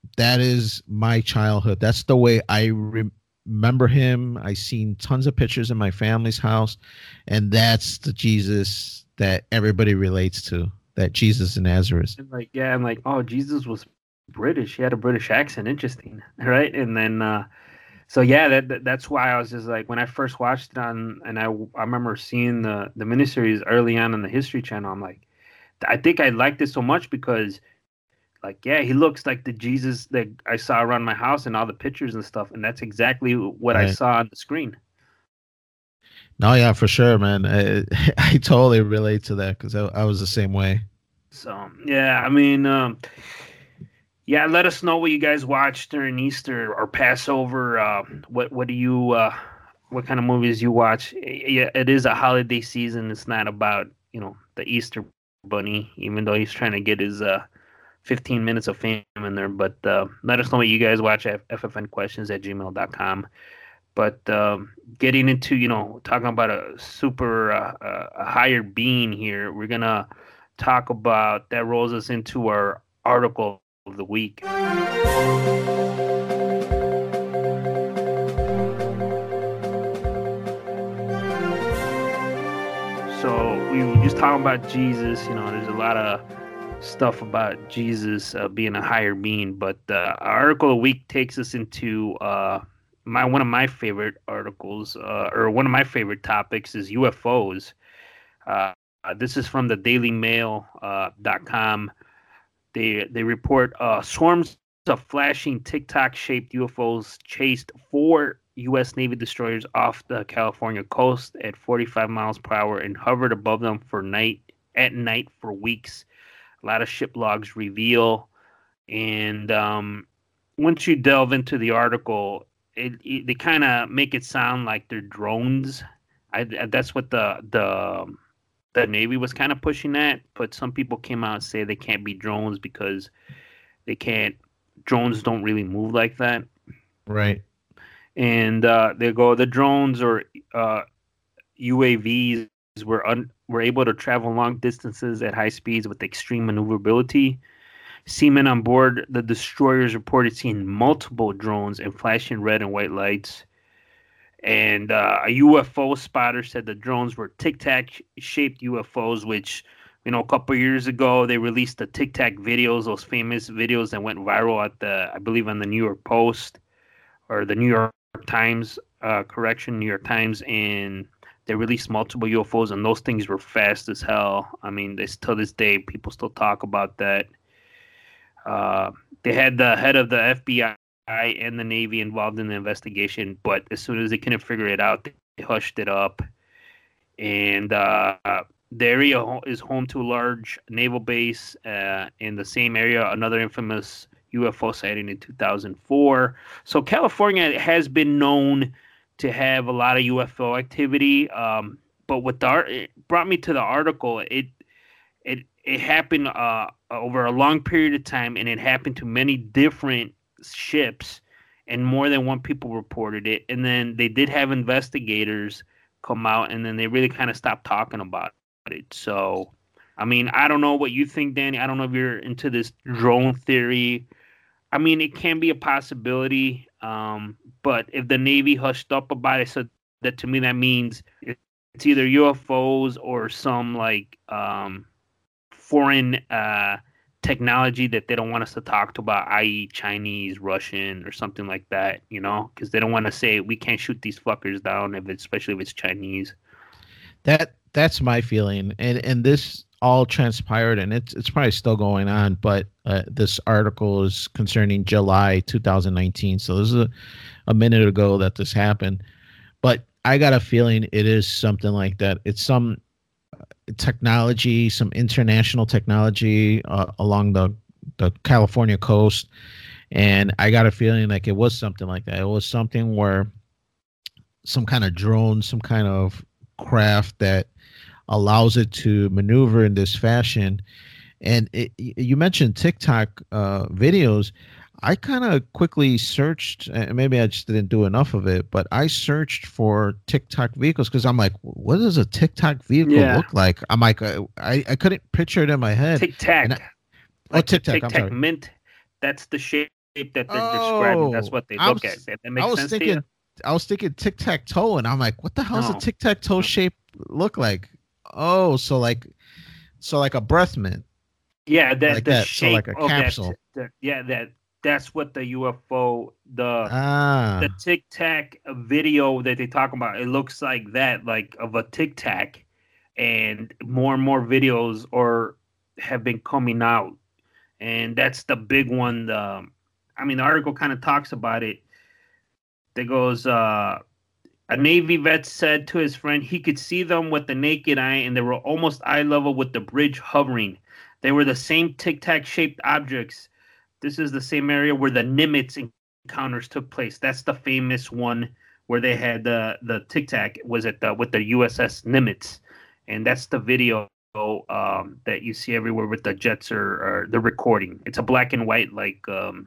that is my childhood. That's the way I re- remember him. I seen tons of pictures in my family's house, and that's the Jesus that everybody relates to. That Jesus in Nazareth. And like, yeah, I'm like, oh, Jesus was British. He had a British accent. Interesting, right? And then, uh, so yeah, that, that that's why I was just like, when I first watched it on, and I I remember seeing the the miniseries early on on the History Channel. I'm like, I think I liked it so much because, like, yeah, he looks like the Jesus that I saw around my house and all the pictures and stuff, and that's exactly what I Right. saw on the screen. No, yeah, for sure, man. I, I totally relate to that because I, I was the same way. So yeah, I mean, um, yeah, let us know what you guys watch during Easter or Passover. Uh, what what do you uh, what kind of movies you watch? Yeah, it is a holiday season. It's not about, you know, the Easter bunny, even though he's trying to get his uh, fifteen minutes of fame in there. But uh, let us know what you guys watch at f f n questions at gmail dot com. But um, getting into, you know, talking about a super uh, uh, a higher being here, we're gonna talk about that rolls us into our article of the week. So we were just talking about Jesus. You know, there's a lot of stuff about Jesus uh, being a higher being, but uh, our article of the week takes us into uh, my one of my favorite articles, uh, or one of my favorite topics is U F Os. Uh, this is from the Daily Mail uh, dot com. They they report uh, swarms of flashing TikTok-shaped U F Os chased four U S Navy destroyers off the California coast at forty-five miles per hour and hovered above them for night at night for weeks. A lot of ship logs reveal, and um, once you delve into the article, it, it they kind of make it sound like they're drones. I, that's what the the the Navy was kind of pushing at, but some people came out and say they can't be drones because they can't. Drones don't really move like that. Right. And uh, they go, the drones or uh, U A Vs were un- were able to travel long distances at high speeds with extreme maneuverability. Seamen on board the destroyers reported seeing multiple drones and flashing red and white lights. And uh, a U F O spotter said the drones were Tic Tac shaped U F Os, which, you know, a couple years ago they released the Tic Tac videos, those famous videos that went viral at the, I believe, on the New York Post or the New York Times, uh, correction, New York Times, and they released multiple U F Os, and those things were fast as hell. I mean, they, till this day, people still talk about that. Uh, they had the head of the F B I and the Navy involved in the investigation, but as soon as they couldn't figure it out, they hushed it up. And uh, the area is home to a large naval base. Uh, in the same area, another infamous U F O sighting in two thousand four. So California has been known to have a lot of U F O activity. Um, but what the art, it brought me to the article, it it it happened uh, over a long period of time, and it happened to many different ships, and more than one people reported it. And then they did have investigators come out, and then they really kind of stopped talking about it. So, I mean, I don't know what you think, Danny. I don't know if you're into this drone theory. I mean, it can be a possibility, um, but if the Navy hushed up about it, so that to me that means it's either U F Os or some like um, foreign uh, technology that they don't want us to talk to about, that is, Chinese, Russian, or something like that. You know, because they don't want to say we can't shoot these fuckers down if it's, especially if it's Chinese. That that's my feeling, and and this all transpired, and it's it's probably still going on. But uh, this article is concerning July two thousand nineteen, so this is a, a minute ago that this happened. But I got a feeling it is something like that. It's some technology, some international technology uh, along the the California coast, and I got a feeling like it was something like that. It was something where some kind of drone, some kind of craft that allows it to maneuver in this fashion. And it, you mentioned TikTok uh, videos. I kind of quickly searched, and maybe I just didn't do enough of it, but I searched for TikTok vehicles because I'm like, what does a TikTok vehicle yeah. look like? I'm like, I, I couldn't picture it in my head. TikTok. I, oh, like TikTok. TikTok Mint. That's the shape that they're describing, that's Oh, what they I look at. was That, that I makes was sense to you? thinking I was thinking tic tac toe, and I'm like, what the hell's a No. tic tac toe no. shape look like? Oh, so like so like a breath mint, Yeah, that like the that. So like shape a of that, capsule. the, yeah, that that's what the U F O, the the Ah, Tic Tac video that they talk about. It looks like that, like of a Tic Tac, and more and more videos or have been coming out, and that's the big one. The, I mean, the article kind of talks about it. That goes, uh, a Navy vet said to his friend he could see them with the naked eye, and they were almost eye level with the bridge hovering. They were the same tic tac shaped objects. This is the same area where the Nimitz encounters took place. That's the famous one where they had the the tic tac was at the with the U S S Nimitz, and that's the video um, that you see everywhere with the jets or, or the recording. It's a black and white like um,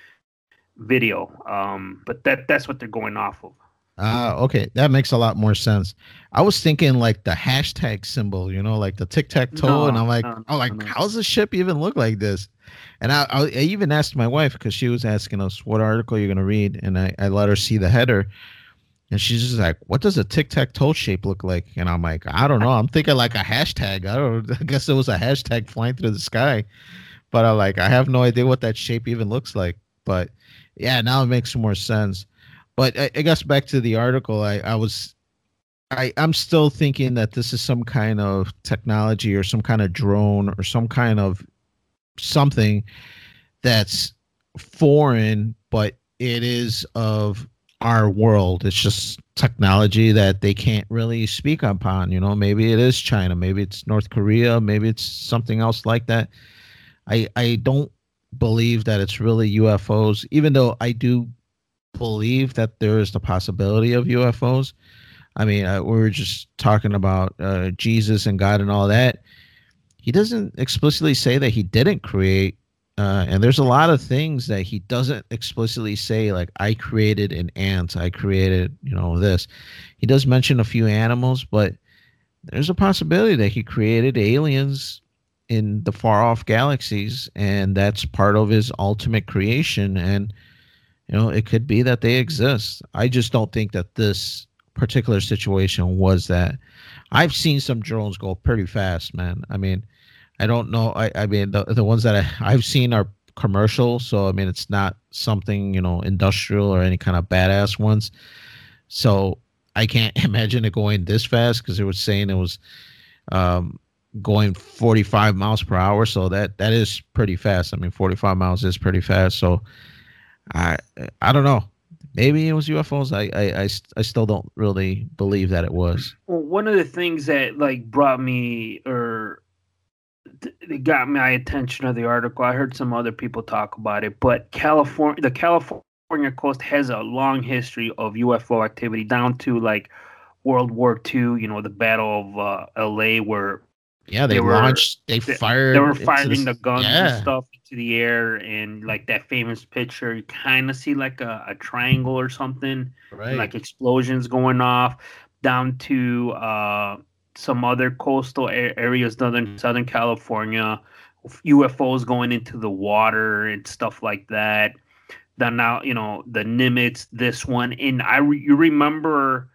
video, um, but that that's what they're going off of. ah, okay, that makes a lot more sense. I was thinking like the hashtag symbol, you know, like the tic tac toe, and No, I'm like, no, oh, no, like no. how's the ship even look like this? And I, I, I even asked my wife because she was asking us what article you're gonna read, and I, I let her see the header, and she's just like, what does a tic tac toe shape look like? And I'm like, I don't know. I'm thinking like a hashtag. I don't. I guess it was a hashtag flying through the sky, but I like I have no idea what that shape even looks like. But yeah, now it makes more sense. But I, I guess back to the article, I, I was I, I'm still thinking that this is some kind of technology or some kind of drone or some kind of something that's foreign, but it is of our world. It's just technology that they can't really speak upon. You know, maybe it is China, maybe it's North Korea, maybe it's something else like that. I I don't believe that it's really U F Os, even though I do believe that there is the possibility of U F Os. I mean, uh, we were just talking about uh, Jesus and God and all that. He doesn't explicitly say that he didn't create. Uh, and there's a lot of things that he doesn't explicitly say, like, I created an ant, I created, you know, this. He does mention a few animals, but there's a possibility that he created aliens in the far off galaxies, and that's part of his ultimate creation. And you know, it could be that they exist. I just don't think that this particular situation was that. I've seen some drones go pretty fast, man. I mean, I don't know. I, I mean, the, the ones that I, I've seen are commercial. So, I mean, it's not something, you know, industrial or any kind of badass ones. So I can't imagine it going this fast because it was saying it was um, going forty-five miles per hour. So that, that is pretty fast. I mean, forty-five miles is pretty fast. So, I I don't know. Maybe it was U F Os. I I, I, I still don't really believe that it was. Well, one of the things that like brought me or it got my attention of the article. I heard some other people talk about it, but California, the California coast has a long history of U F O activity down to like World War Two. You know, the Battle of uh, L A, where Yeah, they they were launched. They they, they were fired into firing the this. guns and Yeah, stuff into the air, and like that famous picture, you kind of see like a, a triangle or something, and right. like explosions going off down to uh, some other coastal a- areas, northern Southern California, U F Os going into the water and stuff like that. Then now, you know, the Nimitz, this one, and I re- you remember,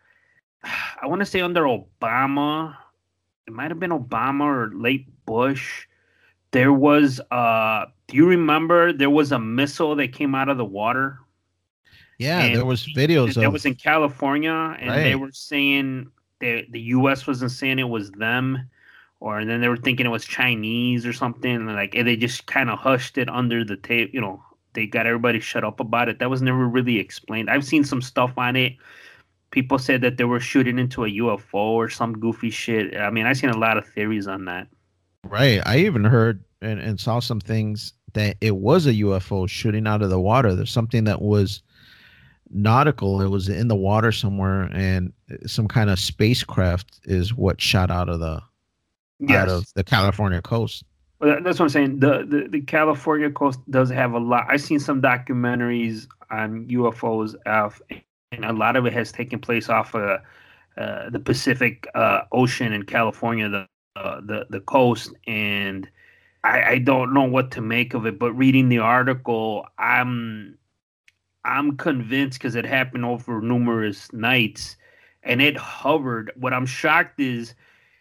I want to say under Obama, it might have been Obama or late Bush. There was uh do you remember there was a missile that came out of the water, Yeah, and there was videos that was of in California, and they right, were saying that the U S wasn't saying it was them, or and then they were thinking it was Chinese or something, and like and they just kind of hushed it under the tape, you know, they got everybody shut up about it. That was never really explained. I've seen some stuff on it. People said that they were shooting into a U F O or some goofy shit. I mean, I've seen a lot of theories on that. right. I even heard and, and saw some things that it was a U F O shooting out of the water. There's something that was nautical. It was in the water somewhere, and some kind of spacecraft is what shot out of the out Yes. of the California coast. Well, that's what I'm saying. The, the the California coast does have a lot. I've seen some documentaries on U F Os, uh, and a lot of it has taken place off of uh, the Pacific uh, Ocean in California, the uh, the the coast, and I, I don't know what to make of it, but reading the article, I'm I'm convinced because it happened over numerous nights and it hovered. What I'm shocked is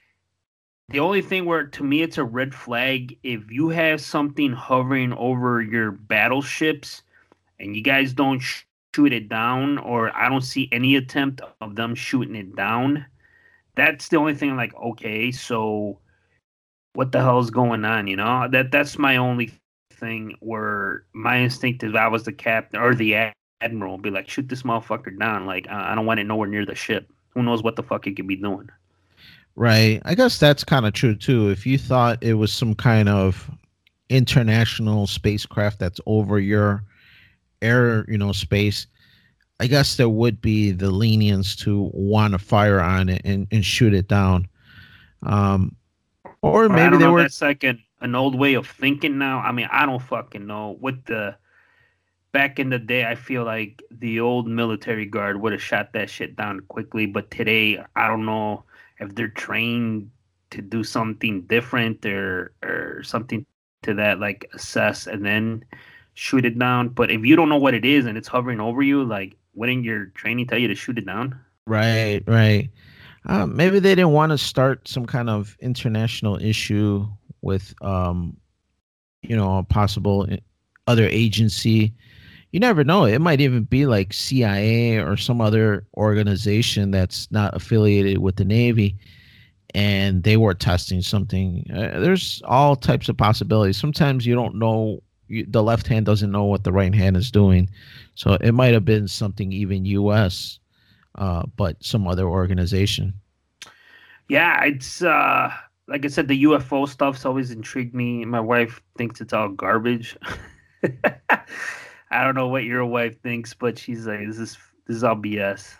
the only thing where to me it's a red flag if you have something hovering over your battleships and you guys don't sh- shoot it down, or I don't see any attempt of them shooting it down. That's the only thing. Like, okay, so what the hell's going on? You know, that that's my only thing. Where my instinct, if I was the captain or the admiral, be like, shoot this motherfucker down. Like, I don't want it nowhere near the ship. Who knows what the fuck it could be doing? Right. I guess that's kind of true too. If you thought it was some kind of international spacecraft that's over your air, you know, space, I guess there would be the lenience to want to fire on it and, and shoot it down. Um, or Or I maybe don't they know. were That's like an an old way of thinking now. I mean, I don't fucking know. With the back in the day, I feel like the old military guard would have shot that shit down quickly. But today, I don't know if they're trained to do something different or or something to that, like assess and then shoot it down. But if you don't know what it is and it's hovering over you, like wouldn't your training tell you to shoot it down? right, right. Uh, maybe they didn't want to start some kind of international issue with, um, you know, a possible i- other agency. You never know. It might even be like C I A or some other organization that's not affiliated with the Navy, and they were testing something. Uh, there's all types of possibilities. Sometimes you don't know. You, the left hand doesn't know what the right hand is doing, so it might have been something even U S, uh, but some other organization. Yeah, it's uh like I said, the U F O stuff's always intrigued me. My wife thinks it's all garbage. I don't know what your wife thinks, but she's like, "This is this is all B S."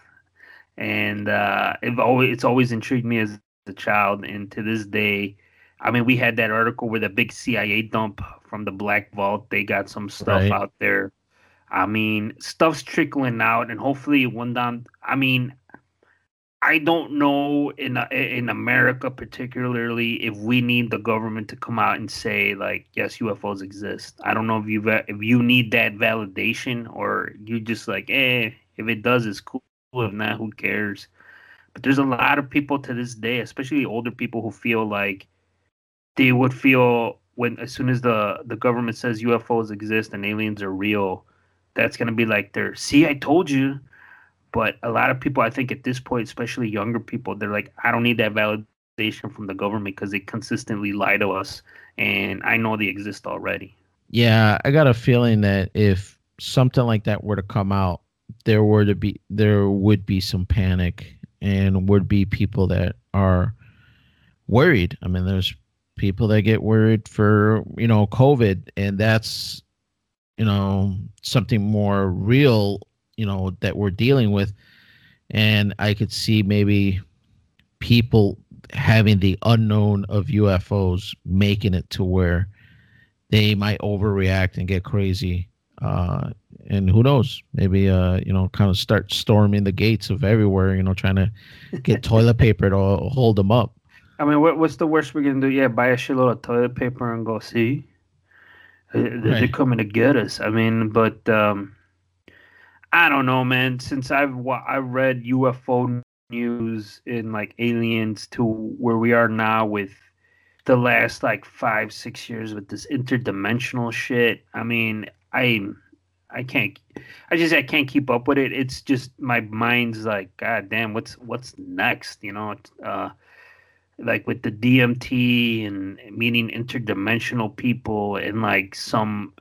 And uh, it always it's always intrigued me as a child, and to this day, I mean, we had that article where the big C I A dump from the Black Vault. They got some stuff Right. out there. I mean, stuff's trickling out, and hopefully one down. I mean, I don't know in uh, in America particularly if we need the government to come out and say like yes U F Os exist. I don't know if you if you need that validation or you just like eh if it does it's cool, if not who cares. But there's a lot of people to this day, especially older people, who feel like they would feel when as soon as the the government says U F Os exist and aliens are real, that's gonna be like their see I told you. But a lot of people, I think, at this point, especially younger people, they're like, I don't need that validation from the government because they consistently lie to us, and I know they exist already. Yeah, I got a feeling that if something like that were to come out, there were to be there would be some panic and would be people that are worried. I mean, there's people that get worried for, you know, COVID, and that's, you know, something more real, you know, that we're dealing with. And I could see maybe people having the unknown of U F Os making it to where they might overreact and get crazy. Uh, and who knows? Maybe uh, you know, kind of start storming the gates of everywhere. You know, trying to get toilet paper to hold them up. I mean, what, what's the worst we're gonna do? Yeah, buy a shitload of toilet paper and go see. Uh, They're Right. coming to get us. I mean, but um, I don't know, man. Since I've wa- I read U F O news in like aliens to where we are now with the last like five six years with this interdimensional shit. I mean, I I can't I just I can't keep up with it. It's just my mind's like, God damn, what's what's next? You know, uh, like with the D M T and meeting interdimensional people and like some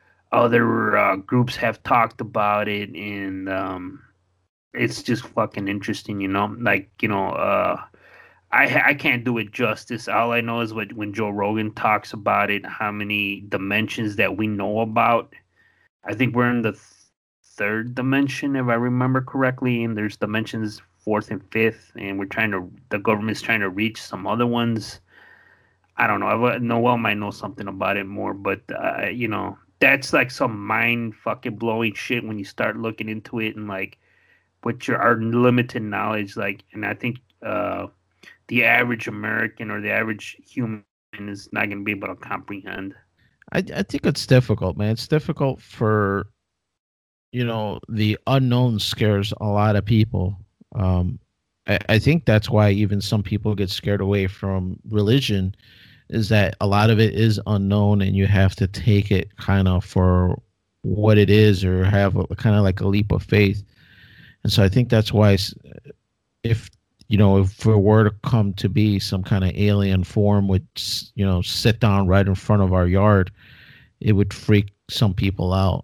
other uh, groups have talked about it and um, it's just fucking interesting, you know. Like you know, uh, I I can't do it justice. All I know is what when Joe Rogan talks about it, how many dimensions that we know about. I think we're in the th- third dimension, if I remember correctly, and there's dimensions fourth and fifth, and we're trying to the government's trying to reach some other ones. I don't know. I, Noel might know something about it more, but uh, you know, that's like some mind fucking blowing shit when you start looking into it and like with your our limited knowledge, like, and I think uh the average American or the average human is not going to be able to comprehend. I I think it's difficult, man. It's difficult for, you know, the unknown scares a lot of people. Um, I, I think that's why even some people get scared away from religion, is that a lot of it is unknown and you have to take it kind of for what it is, or have a, kind of like a leap of faith. And so I think that's why if, you know, if it were to come to be some kind of alien form would, you know, sit down right in front of our yard, it would freak some people out.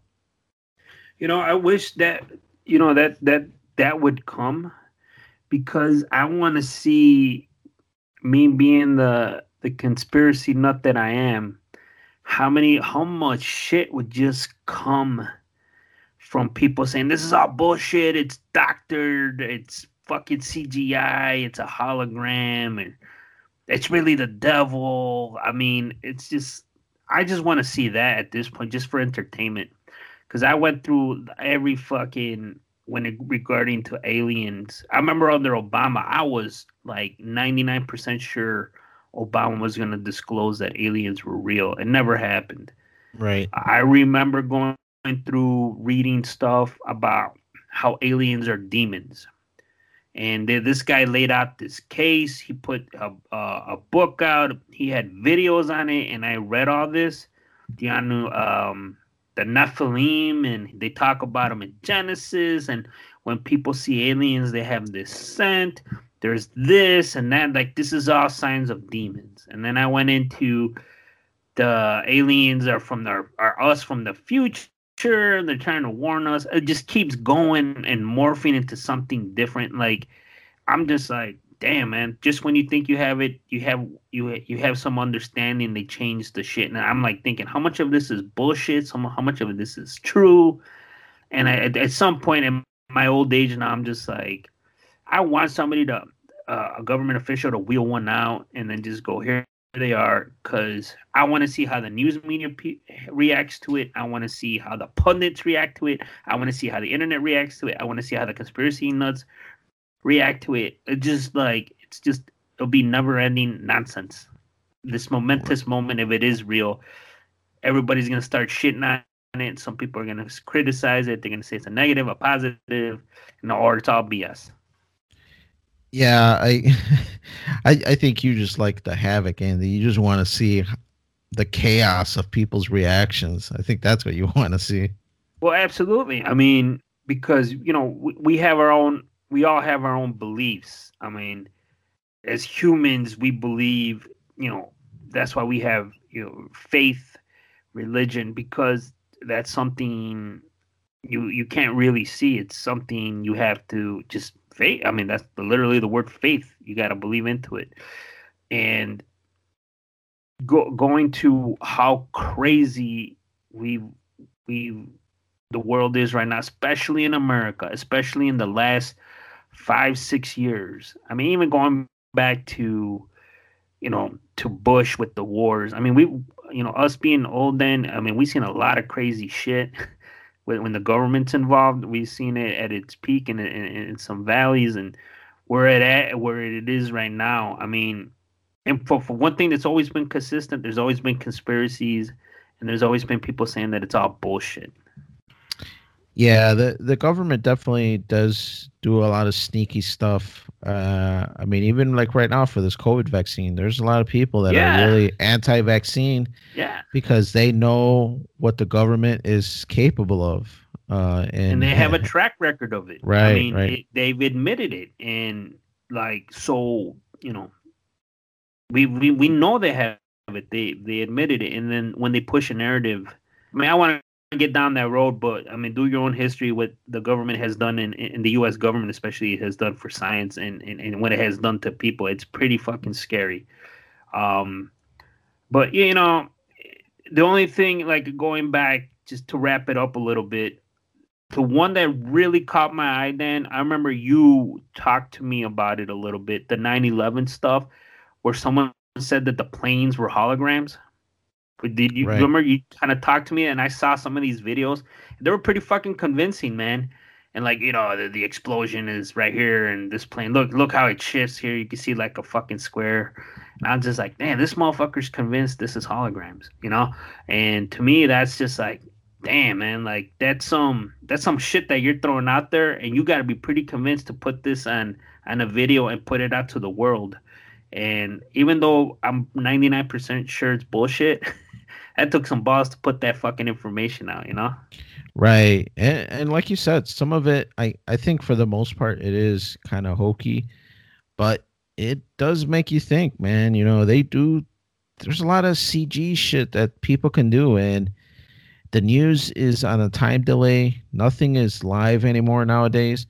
You know, I wish that, you know, that that that would come, because I want to see, me being the the conspiracy nut that I am, how many how much shit would just come from people saying this is all bullshit, it's doctored, it's fucking C G I, it's a hologram, and it's really the devil. I mean, it's just, I just want to see that at this point, just for entertainment. Because I went through every fucking, when it regarding to aliens. I remember under Obama, I was like ninety-nine percent sure Obama was going to disclose that aliens were real. It never happened. Right. I remember going through reading stuff about how aliens are demons. And they, this guy laid out this case. He put a, a, a book out. He had videos on it, and I read all this. Dianu, um, the Nephilim, and they talk about them in Genesis. And when people see aliens, they have this scent. There's this and that. Like, this is all signs of demons. And then I went into the aliens are from the are us from the future. They're trying to warn us. It just keeps going and morphing into something different. Like, I'm just like, damn, man. Just when you think you have it, you have you you have some understanding. They change the shit, and I'm like thinking, how much of this is bullshit? Some how much of this is true? And I, at, at some point in my old age now, I'm just like, I want somebody to uh, a government official to wheel one out and then just go, here they are, because I want to see how the news media pe- reacts to it. I want to see how the pundits react to it. I want to see how the internet reacts to it. I want to see how the conspiracy nuts react to it. It just like, it's just, it'll be never ending nonsense. This momentous moment, if it is real, everybody's going to start shitting on it. Some people are going to criticize it. They're going to say it's a negative, a positive, and or it's all B S. Yeah, I, I, I think you just like the havoc, Andy. You just want to see the chaos of people's reactions. I think that's what you want to see. Well, absolutely. I mean, because you know we, we have our own. We all have our own beliefs. I mean, as humans, we believe. You know, that's why we have you know faith, religion, because that's something you you can't really see. It's something you have to just faith. I mean, that's literally the word faith. You got to believe into it. And go, going to how crazy we we the world is right now, especially in America, especially in the last five six years. I mean, even going back to you know to Bush with the wars. I mean, we you know us being old then. I mean, we've seen a lot of crazy shit. When, when the government's involved, we've seen it at its peak in, in, in some valleys, and where it at where it is right now. I mean, and for, for one thing that's always been consistent, there's always been conspiracies, and there's always been people saying that it's all bullshit. Yeah, the the government definitely does do a lot of sneaky stuff. Uh, I mean, even like right now for this COVID vaccine, there's a lot of people that Yeah. are really anti-vaccine, Yeah, because they know what the government is capable of, uh, and, and they have a track record of it. Right, I mean, right. it, they've admitted it, and like so, you know, we we we know they have it. They they admitted it, and then when they push a narrative, I mean, I want to get down that road, but I mean, do your own history. What the government has done in, in the U S government, especially, has done for science, and, and and what it has done to people, it's pretty fucking scary. Um, but you know, the only thing, like going back, just to wrap it up a little bit, the one that really caught my eye, Dan, I remember you talked to me about it a little bit, the nine eleven stuff, where someone said that the planes were holograms. Did you Right. remember you kind of talked to me, and I saw some of these videos? They were pretty fucking convincing, man. And like, you know, the, the explosion is right here, and this plane, look, look how it shifts here. You can see like a fucking square. And I'm just like, man, this motherfucker's convinced this is holograms, you know? And to me, that's just like, damn, man, like that's some that's some shit that you're throwing out there, and you got to be pretty convinced to put this on on a video and put it out to the world. And even though I'm ninety-nine percent sure it's bullshit, that took some balls to put that fucking information out, you know? Right. And, and like you said, some of it, I, I think for the most part, it is kind of hokey, but it does make you think, man. You know, they do, there's a lot of C G shit that people can do. And the news is on a time delay. Nothing is live anymore nowadays.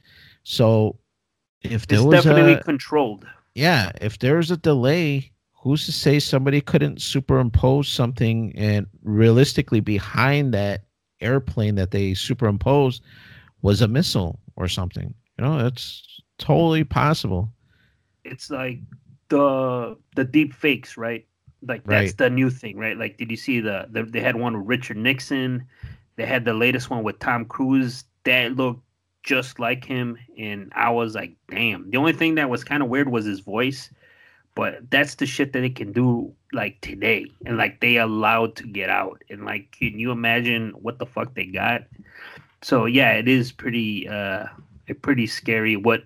So if there It's was definitely a, controlled. yeah, if there's a delay, who's to say somebody couldn't superimpose something and realistically behind that airplane that they superimposed was a missile or something? You know, it's totally possible. It's like the the deep fakes, right? Like that's Right. the new thing, right? Like, did you see the, the they had one with Richard Nixon? They had the latest one with Tom Cruise that looked just like him, and I was like, damn. The only thing that was kind of weird was his voice, but that's the shit that they can do like today, and like they allowed to get out, and like, can you imagine what the fuck they got? So yeah, it is pretty uh pretty scary what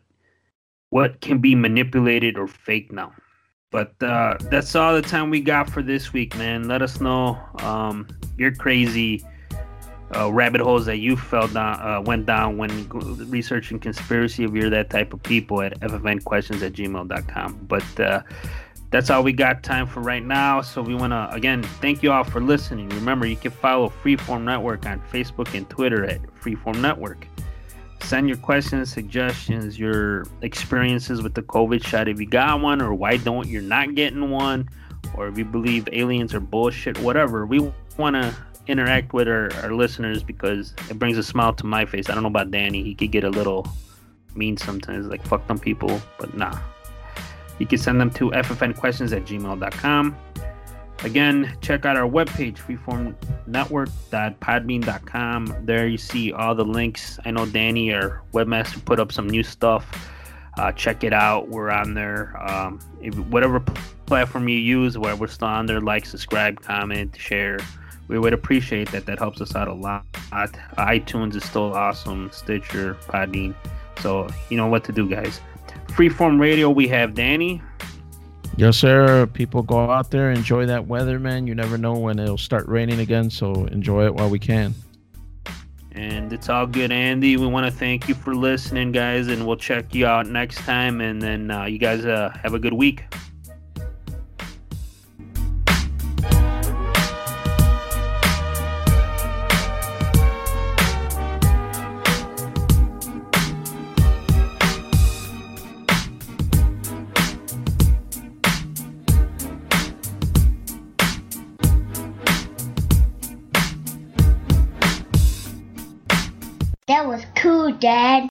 what can be manipulated or fake now. But uh, that's all the time we got for this week, man. Let us know um, your crazy uh, rabbit holes that you fell down, uh, went down when researching conspiracy, if you're that type of people, at f f n questions at gmail dot com. But uh, that's all we got time for right now. So we want to, again, thank you all for listening. Remember, you can follow Freeform Network on Facebook and Twitter at Freeform Network. Send your questions, suggestions, your experiences with the COVID shot, if you got one, or why don't you're not getting one, or if you believe aliens are bullshit, whatever. We want to interact with our, our listeners because it brings a smile to my face. I don't know about Danny. He could get a little mean sometimes, like fuck them people, but nah. You can send them to f f n questions at gmail dot com. Again, check out our webpage, freeform network dot podbean dot com. There you see all the links. I know Danny, our webmaster, put up some new stuff. Uh, check it out. We're on there. Um, if, whatever platform you use, where we're still on there, like, subscribe, comment, share. We would appreciate that. That helps us out a lot. iTunes is still awesome. Stitcher, Podbean. So you know what to do, guys. Freeform Radio, we have Danny. Yes, sir. People go out there, enjoy that weather, man. You never know when it'll start raining again, so enjoy it while we can. And it's all good, Andy. We want to thank you for listening, guys, and we'll check you out next time. And then uh, you guys uh, have a good week. That was cool, Dad.